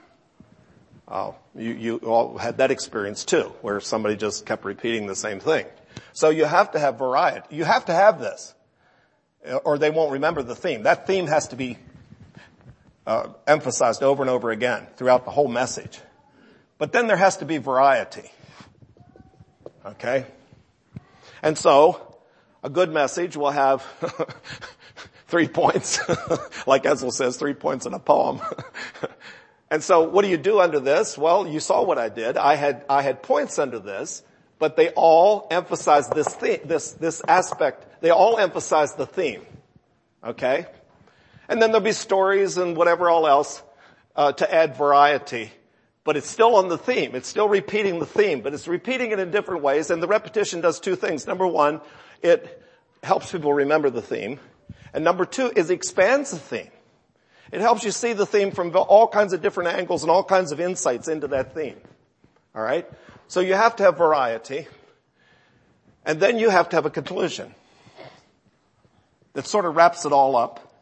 You all had that experience too, where somebody just kept repeating the same thing. So you have to have variety. You have to have this, or they won't remember the theme. That theme has to be emphasized over and over again throughout the whole message. But then there has to be variety. Okay? And so, a good message will have 3 points. Like Ezel says, 3 points in a poem. And so what do you do under this? Well, you saw what I did. I had points under this, but they all emphasize this aspect. They all emphasize the theme. Okay? And then there'll be stories and whatever all else, to add variety. But it's still on the theme. It's still repeating the theme, but it's repeating it in different ways. And the repetition does two things. Number one, it helps people remember the theme. And number two is it expands the theme. It helps you see the theme from all kinds of different angles and all kinds of insights into that theme. All right? So you have to have variety. And then you have to have a conclusion that sort of wraps it all up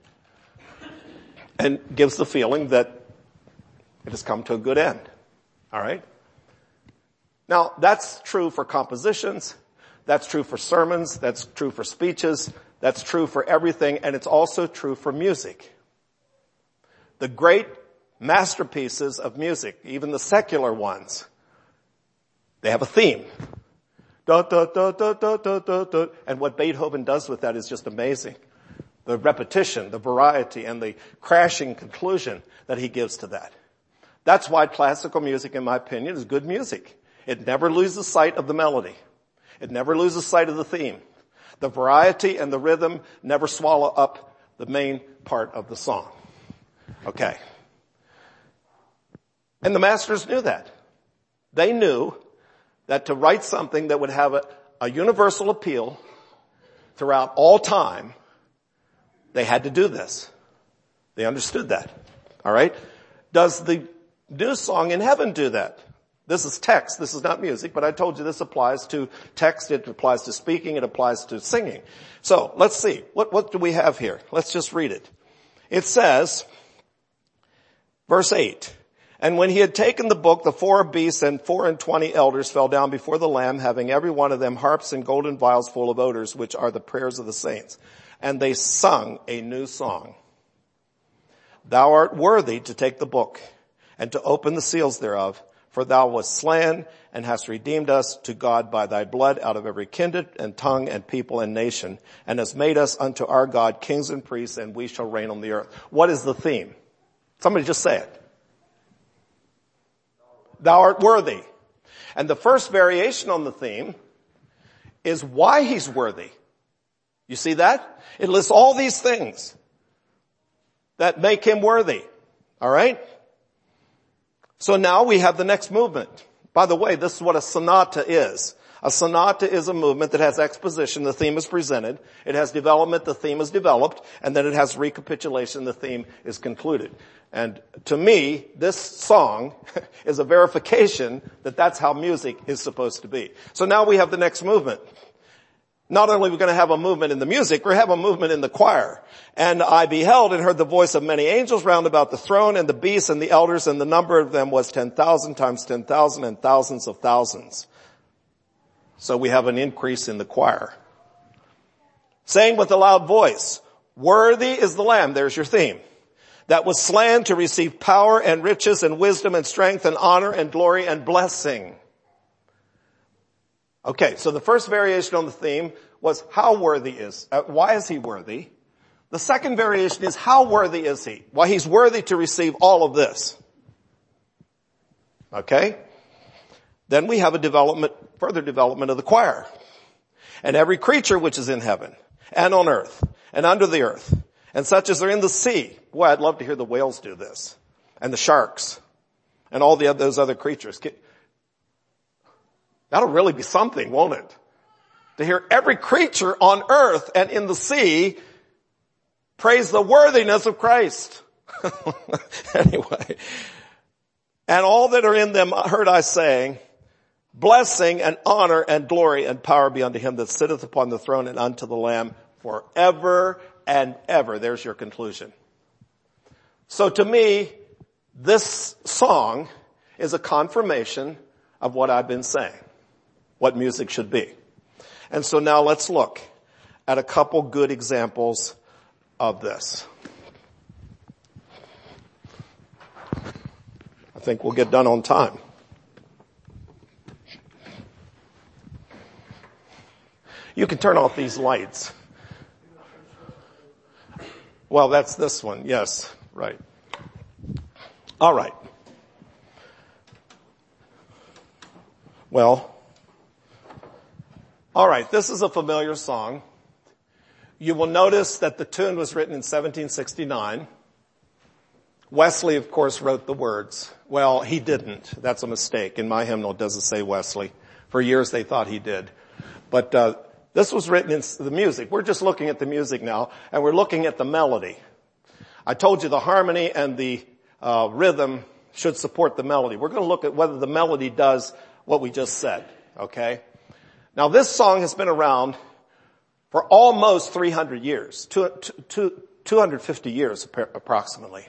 and gives the feeling that it has come to a good end. All right? Now, that's true for compositions. That's true for sermons. That's true for speeches. That's true for everything. And it's also true for music. The great masterpieces of music, even the secular ones, they have a theme. Da, da, da, da, da, da, da, da. And what Beethoven does with that is just amazing. The repetition, the variety, and the crashing conclusion that he gives to that. That's why classical music, in my opinion, is good music. It never loses sight of the melody. It never loses sight of the theme. The variety and the rhythm never swallow up the main part of the song. Okay. And the masters knew that. They knew that to write something that would have a universal appeal throughout all time, they had to do this. They understood that. All right? Does the new song in heaven do that? This is text. This is not music, but I told you this applies to text. It applies to speaking. It applies to singing. So let's see. What do we have here? Let's just read it. It says, verse 8, and when he had taken the book, the 4 beasts and 24 elders fell down before the Lamb, having every one of them harps and golden vials full of odors, which are the prayers of the saints. And they sung a new song. Thou art worthy to take the book and to open the seals thereof, For thou wast slain and hast redeemed us to God by thy blood out of every kindred and tongue and people and nation, and hast made us unto our God kings and priests, and we shall reign on the earth. What is the theme? Somebody just say it. Thou art worthy. And the first variation on the theme is why he's worthy. You see that? It lists all these things that make him worthy. All right? So now we have the next movement. By the way, this is what a sonata is. A sonata is a movement that has exposition, the theme is presented. It has development, the theme is developed. And then it has recapitulation, the theme is concluded. And to me, this song is a verification that that's how music is supposed to be. So now we have the next movement. Not only are we going to have a movement in the music, we have a movement in the choir. And I beheld and heard the voice of many angels round about the throne and the beasts and the elders, and the number of them was 10,000 times 10,000 and thousands of thousands. So we have an increase in the choir. Saying with a loud voice, worthy is the Lamb, there's your theme, that was slain to receive power and riches and wisdom and strength and honor and glory and blessing. Okay, so the first variation on the theme was how worthy is, why is he worthy? The second variation is how worthy is he? Why he's worthy to receive all of this. Okay? Then we have further development of the choir. And every creature which is in heaven and on earth and under the earth and such as are in the sea. Boy, I'd love to hear the whales do this. And the sharks and all those other creatures. That'll really be something, won't it? To hear every creature on earth and in the sea praise the worthiness of Christ. Anyway. And all that are in them heard I saying, blessing and honor and glory and power be unto him that sitteth upon the throne and unto the Lamb forever and ever. There's your conclusion. So to me, this song is a confirmation of what I've been saying, what music should be. And so now let's look at a couple good examples of this. I think we'll get done on time. You can turn off these lights. Well, that's this one. Yes, right. All right. Well, all right, this is a familiar song. You will notice that the tune was written in 1769. Wesley, of course, wrote the words. Well, he didn't. That's a mistake. In my hymnal, it doesn't say Wesley. For years, they thought he did. But this was written in the music. We're just looking at the music now, and we're looking at the melody. I told you the harmony and the rhythm should support the melody. We're going to look at whether the melody does what we just said, okay? Now, this song has been around for almost 300 years, 250 years approximately.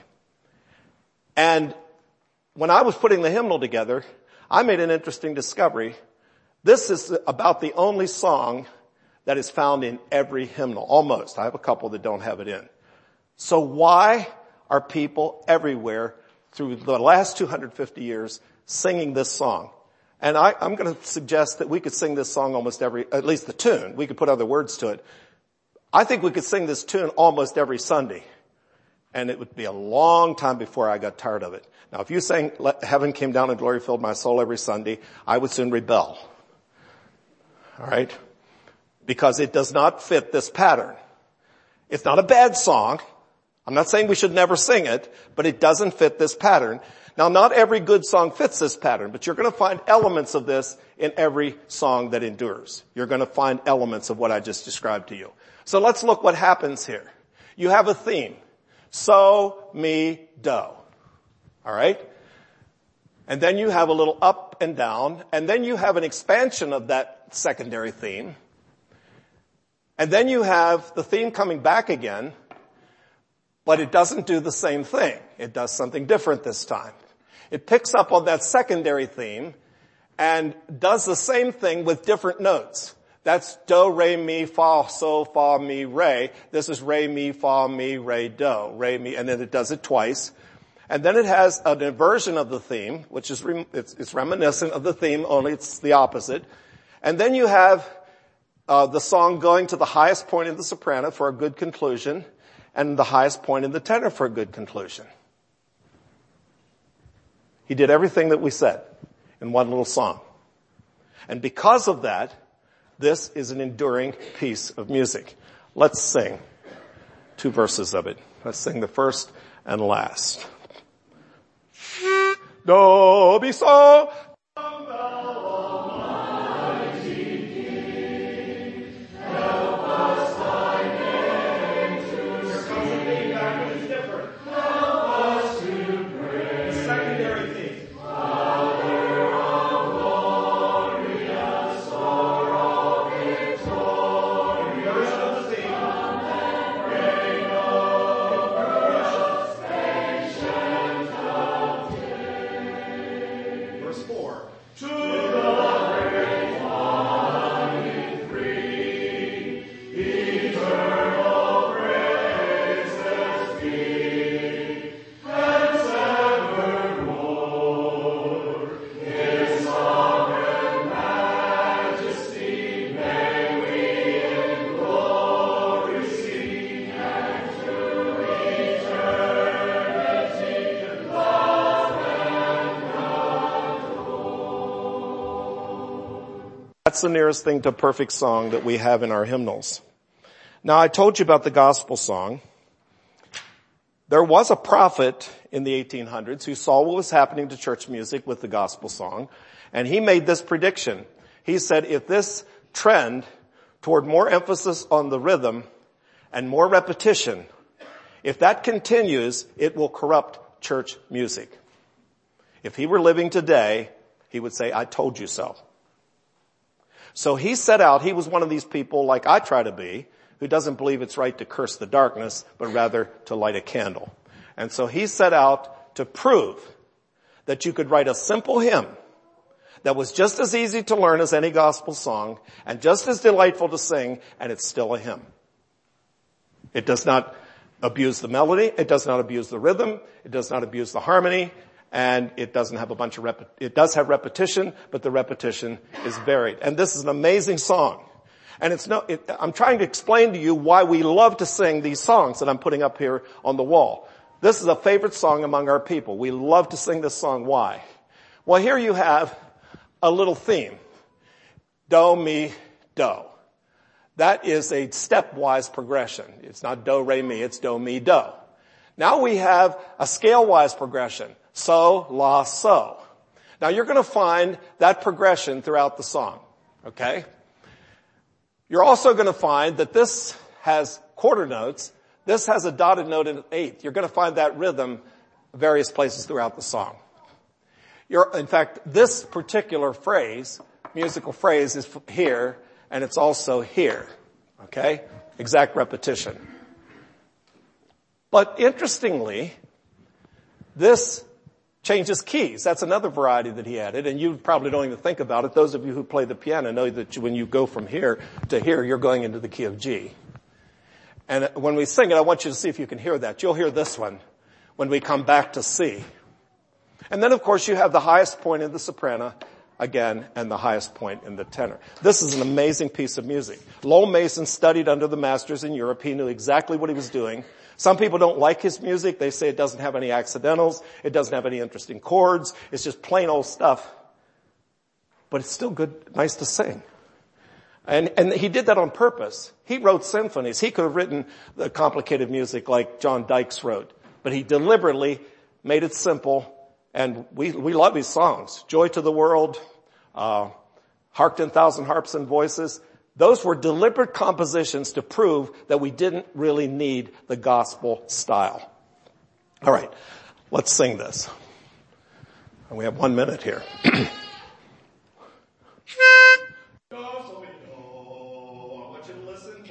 And when I was putting the hymnal together, I made an interesting discovery. This is about the only song that is found in every hymnal, almost. I have a couple that don't have it in. So why are people everywhere through the last 250 years singing this song? And I'm going to suggest that we could sing this song at least the tune. We could put other words to it. I think we could sing this tune almost every Sunday. And it would be a long time before I got tired of it. Now, if you sang Heaven Came Down and Glory Filled My Soul every Sunday, I would soon rebel. All right? Because it does not fit this pattern. It's not a bad song. I'm not saying we should never sing it, but it doesn't fit this pattern. Now, not every good song fits this pattern, but you're going to find elements of this in every song that endures. You're going to find elements of what I just described to you. So let's look what happens here. You have a theme. So, mi, do. All right? And then you have a little up and down, and then you have an expansion of that secondary theme. And then you have the theme coming back again, but it doesn't do the same thing. It does something different this time. It picks up on that secondary theme and does the same thing with different notes. That's do, re, mi, fa, sol, fa, mi, re. This is re, mi, fa, mi, re, do. Re, mi, and then it does it twice. And then it has an inversion of the theme, which is it's reminiscent of the theme, only it's the opposite. And then you have the song going to the highest point in the soprano for a good conclusion, and the highest point in the tenor for a good conclusion. He did everything that we said in one little song. And because of that, this is an enduring piece of music. Let's sing 2 verses of it. Let's sing the first and last. Do be so. That's the nearest thing to a perfect song that we have in our hymnals. Now, I told you about the gospel song. There was a prophet in the 1800s who saw what was happening to church music with the gospel song, and he made this prediction. He said, if this trend toward more emphasis on the rhythm and more repetition, if that continues, it will corrupt church music. If he were living today, he would say, I told you so. So he set out, he was one of these people like I try to be, who doesn't believe it's right to curse the darkness, but rather to light a candle. And so he set out to prove that you could write a simple hymn that was just as easy to learn as any gospel song and just as delightful to sing, and it's still a hymn. It does not abuse the melody, it does not abuse the rhythm, it does not abuse the harmony, and it doesn't have a bunch of it does have repetition, but the repetition is varied. And this is an amazing song. And I'm trying to explain to you why we love to sing these songs that I'm putting up here on the wall. This is a favorite song among our people. We love to sing this song. Why? Well, here you have a little theme. Do, mi, do. That is a stepwise progression. It's not do, re, mi, it's do, mi, do. Now we have a scale-wise progression. So, la, so. Now you're going to find that progression throughout the song. Okay? You're also going to find that this has quarter notes. This has a dotted note in an eighth. You're going to find that rhythm various places throughout the song. In fact, this particular phrase, musical phrase, is here, and it's also here. Okay? Exact repetition. But interestingly, this changes keys. That's another variety that he added, and you probably don't even think about it. Those of you who play the piano know that when you go from here to here, you're going into the key of G. And when we sing it, I want you to see if you can hear that. You'll hear this one when we come back to C. And then, of course, you have the highest point in the soprano, again, and the highest point in the tenor. This is an amazing piece of music. Lowell Mason studied under the masters in Europe. He knew exactly what he was doing. Some people don't like his music. They say it doesn't have any accidentals. It doesn't have any interesting chords. It's just plain old stuff. But it's still good, nice to sing. And he did that on purpose. He wrote symphonies. He could have written the complicated music like John Dykes wrote. But he deliberately made it simple. And we love his songs. Joy to the World, Hark 10,000 Harps and Voices. Those were deliberate compositions to prove that we didn't really need the gospel style. All right, let's sing this. And we have 1 minute here. I want you to listen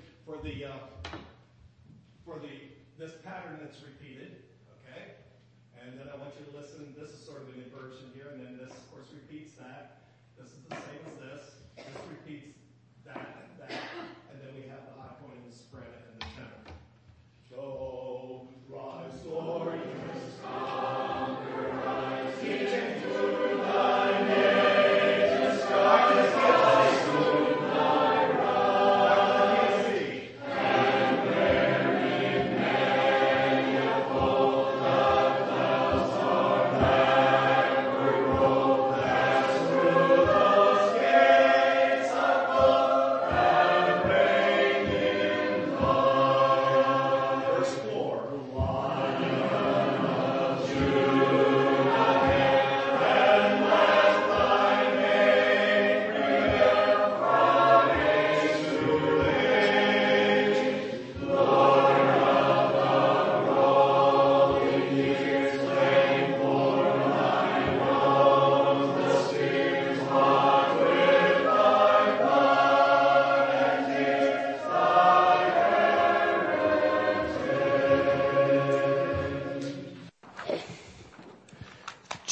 for this pattern that's repeated, okay? And then I want you to listen. This is sort of an inversion here, and then this, of course, repeats that. This is the same as this. This repeats that, and then we have the high point in the soprano and the tenor. So, rise, glory,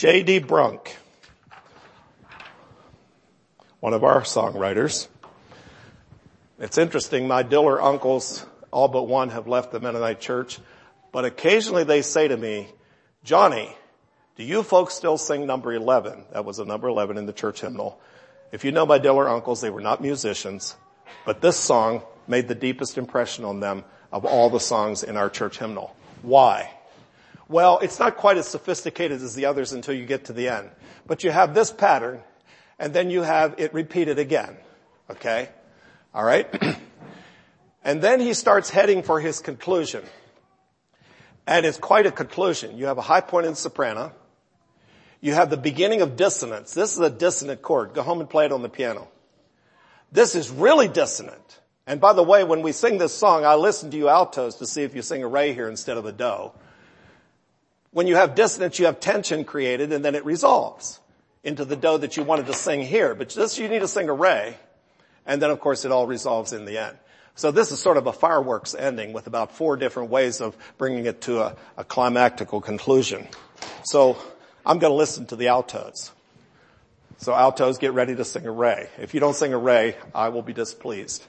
J.D. Brunk, one of our songwriters. It's interesting, my Diller uncles, all but one, have left the Mennonite church, but occasionally they say to me, Johnny, do you folks still sing number 11? That was a number 11 in the church hymnal. If you know my Diller uncles, they were not musicians, but this song made the deepest impression on them of all the songs in our church hymnal. Why? Well, it's not quite as sophisticated as the others until you get to the end. But you have this pattern, and then you have it repeated again. Okay? All right? And then he starts heading for his conclusion. And it's quite a conclusion. You have a high point in soprano. You have the beginning of dissonance. This is a dissonant chord. Go home and play it on the piano. This is really dissonant. And by the way, when we sing this song, I listen to you altos to see if you sing a re here instead of a do. When you have dissonance, you have tension created, and then it resolves into the do that you wanted to sing here. But this, you need to sing a re, and then, of course, it all resolves in the end. So this is sort of a fireworks ending with about 4 different ways of bringing it to a climactical conclusion. So I'm going to listen to the altos. So altos, get ready to sing a re. If you don't sing a re, I will be displeased.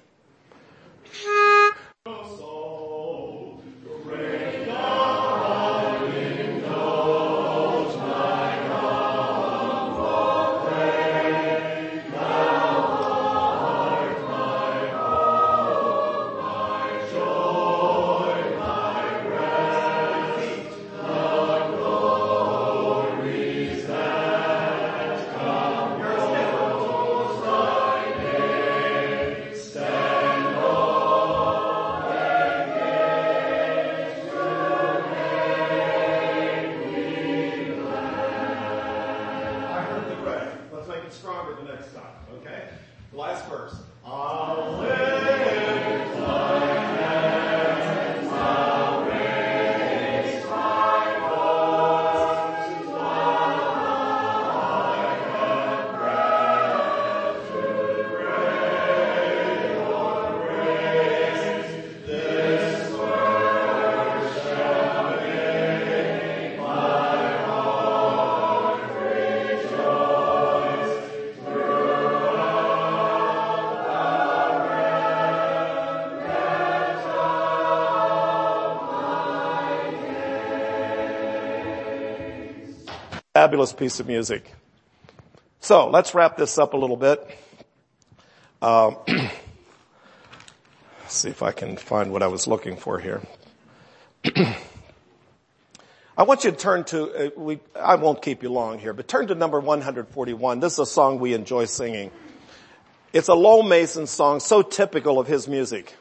Fabulous piece of music. So let's wrap this up a little bit. See if I can find what I was looking for here. I want you to turn to, I won't keep you long here, but turn to number 141. This is a song we enjoy singing. It's a Lowell Mason song, so typical of his music.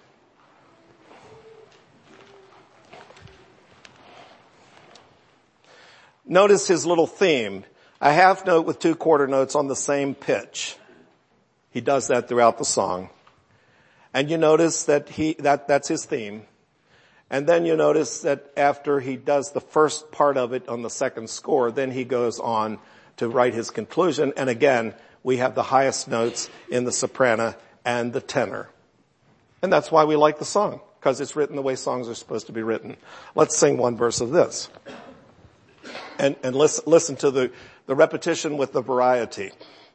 Notice his little theme. A half note with 2 quarter notes on the same pitch. He does that throughout the song. And you notice that that's his theme. And then you notice that after he does the first part of it on the second score, then he goes on to write his conclusion. And again, we have the highest notes in the soprano and the tenor. And that's why we like the song, because it's written the way songs are supposed to be written. Let's sing one verse of this. And listen to the repetition with the variety.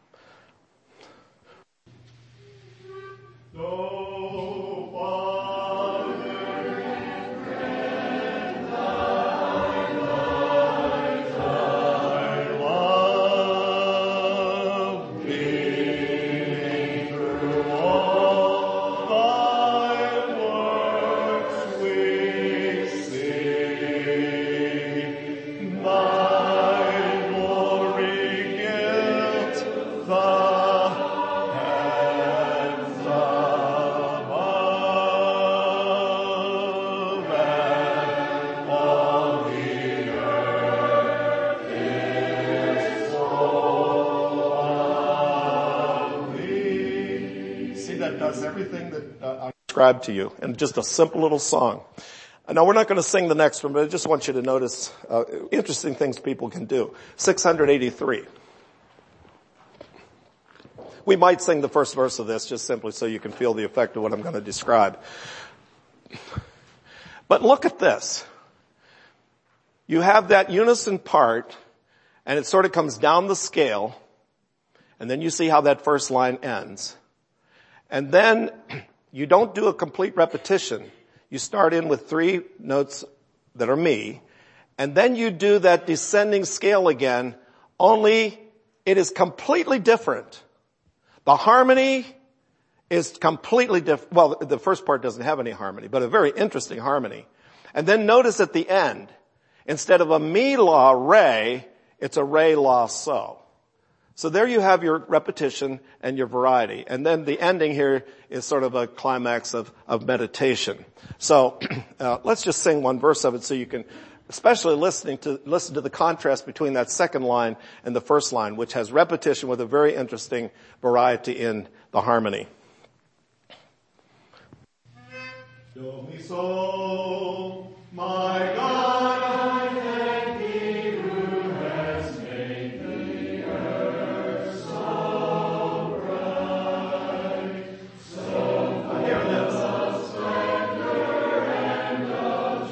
Described to you, and just a simple little song. Now we're not going to sing the next one, but I just want you to notice interesting things people can do. 683. We might sing the first verse of this just simply so you can feel the effect of what I'm going to describe. But look at this. You have that unison part, And it sort of comes down the scale. And then you see how that first line ends. And then you don't do a complete repetition. You start in with 3 notes that are me. And then you do that descending scale again, only it is completely different. The harmony is completely different. Well, the first part doesn't have any harmony, but a very interesting harmony. And then notice at the end, instead of a mi, la, re, it's a re, la, so. So there you have your repetition and your variety. And then the ending here is sort of a climax of meditation. So let's just sing one verse of it so you can, especially listen to the contrast between that second line and the first line, which has repetition with a very interesting variety in the harmony. Do me so, my God, I thank thee who has made the earth so bright, so full of splendor and of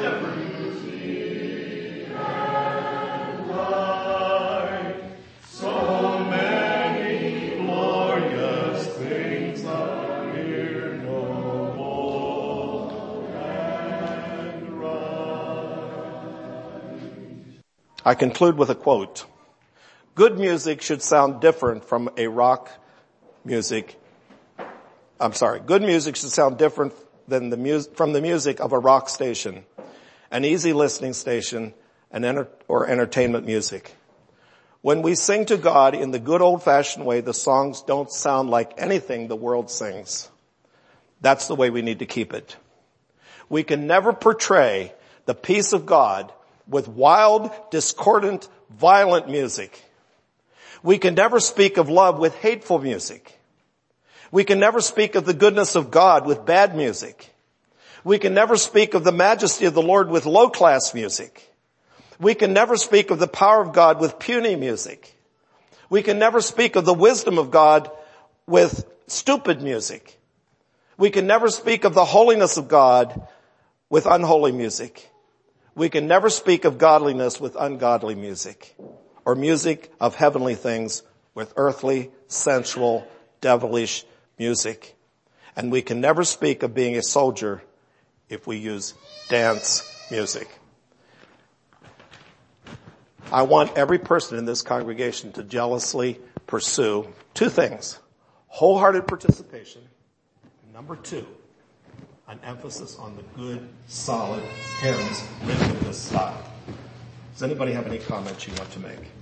beauty and light. So many glorious things appear noble and right. I conclude with a quote. Good music should sound different from a rock music. Good music should sound different than from the music of a rock station, an easy listening station, or entertainment music. When we sing to God in the good old-fashioned way, the songs don't sound like anything the world sings. That's the way we need to keep it. We can never portray the peace of God with wild, discordant, violent music. We can never speak of love with hateful music. We can never speak of the goodness of God with bad music. We can never speak of the majesty of the Lord with low-class music. We can never speak of the power of God with puny music. We can never speak of the wisdom of God with stupid music. We can never speak of the holiness of God with unholy music. We can never speak of godliness with ungodly music, or music of heavenly things with earthly, sensual, devilish music. And we can never speak of being a soldier if we use dance music. I want every person in this congregation to jealously pursue 2 things. Wholehearted participation. Number 2, an emphasis on the good, solid hymns written in this style. Does anybody have any comments you want to make?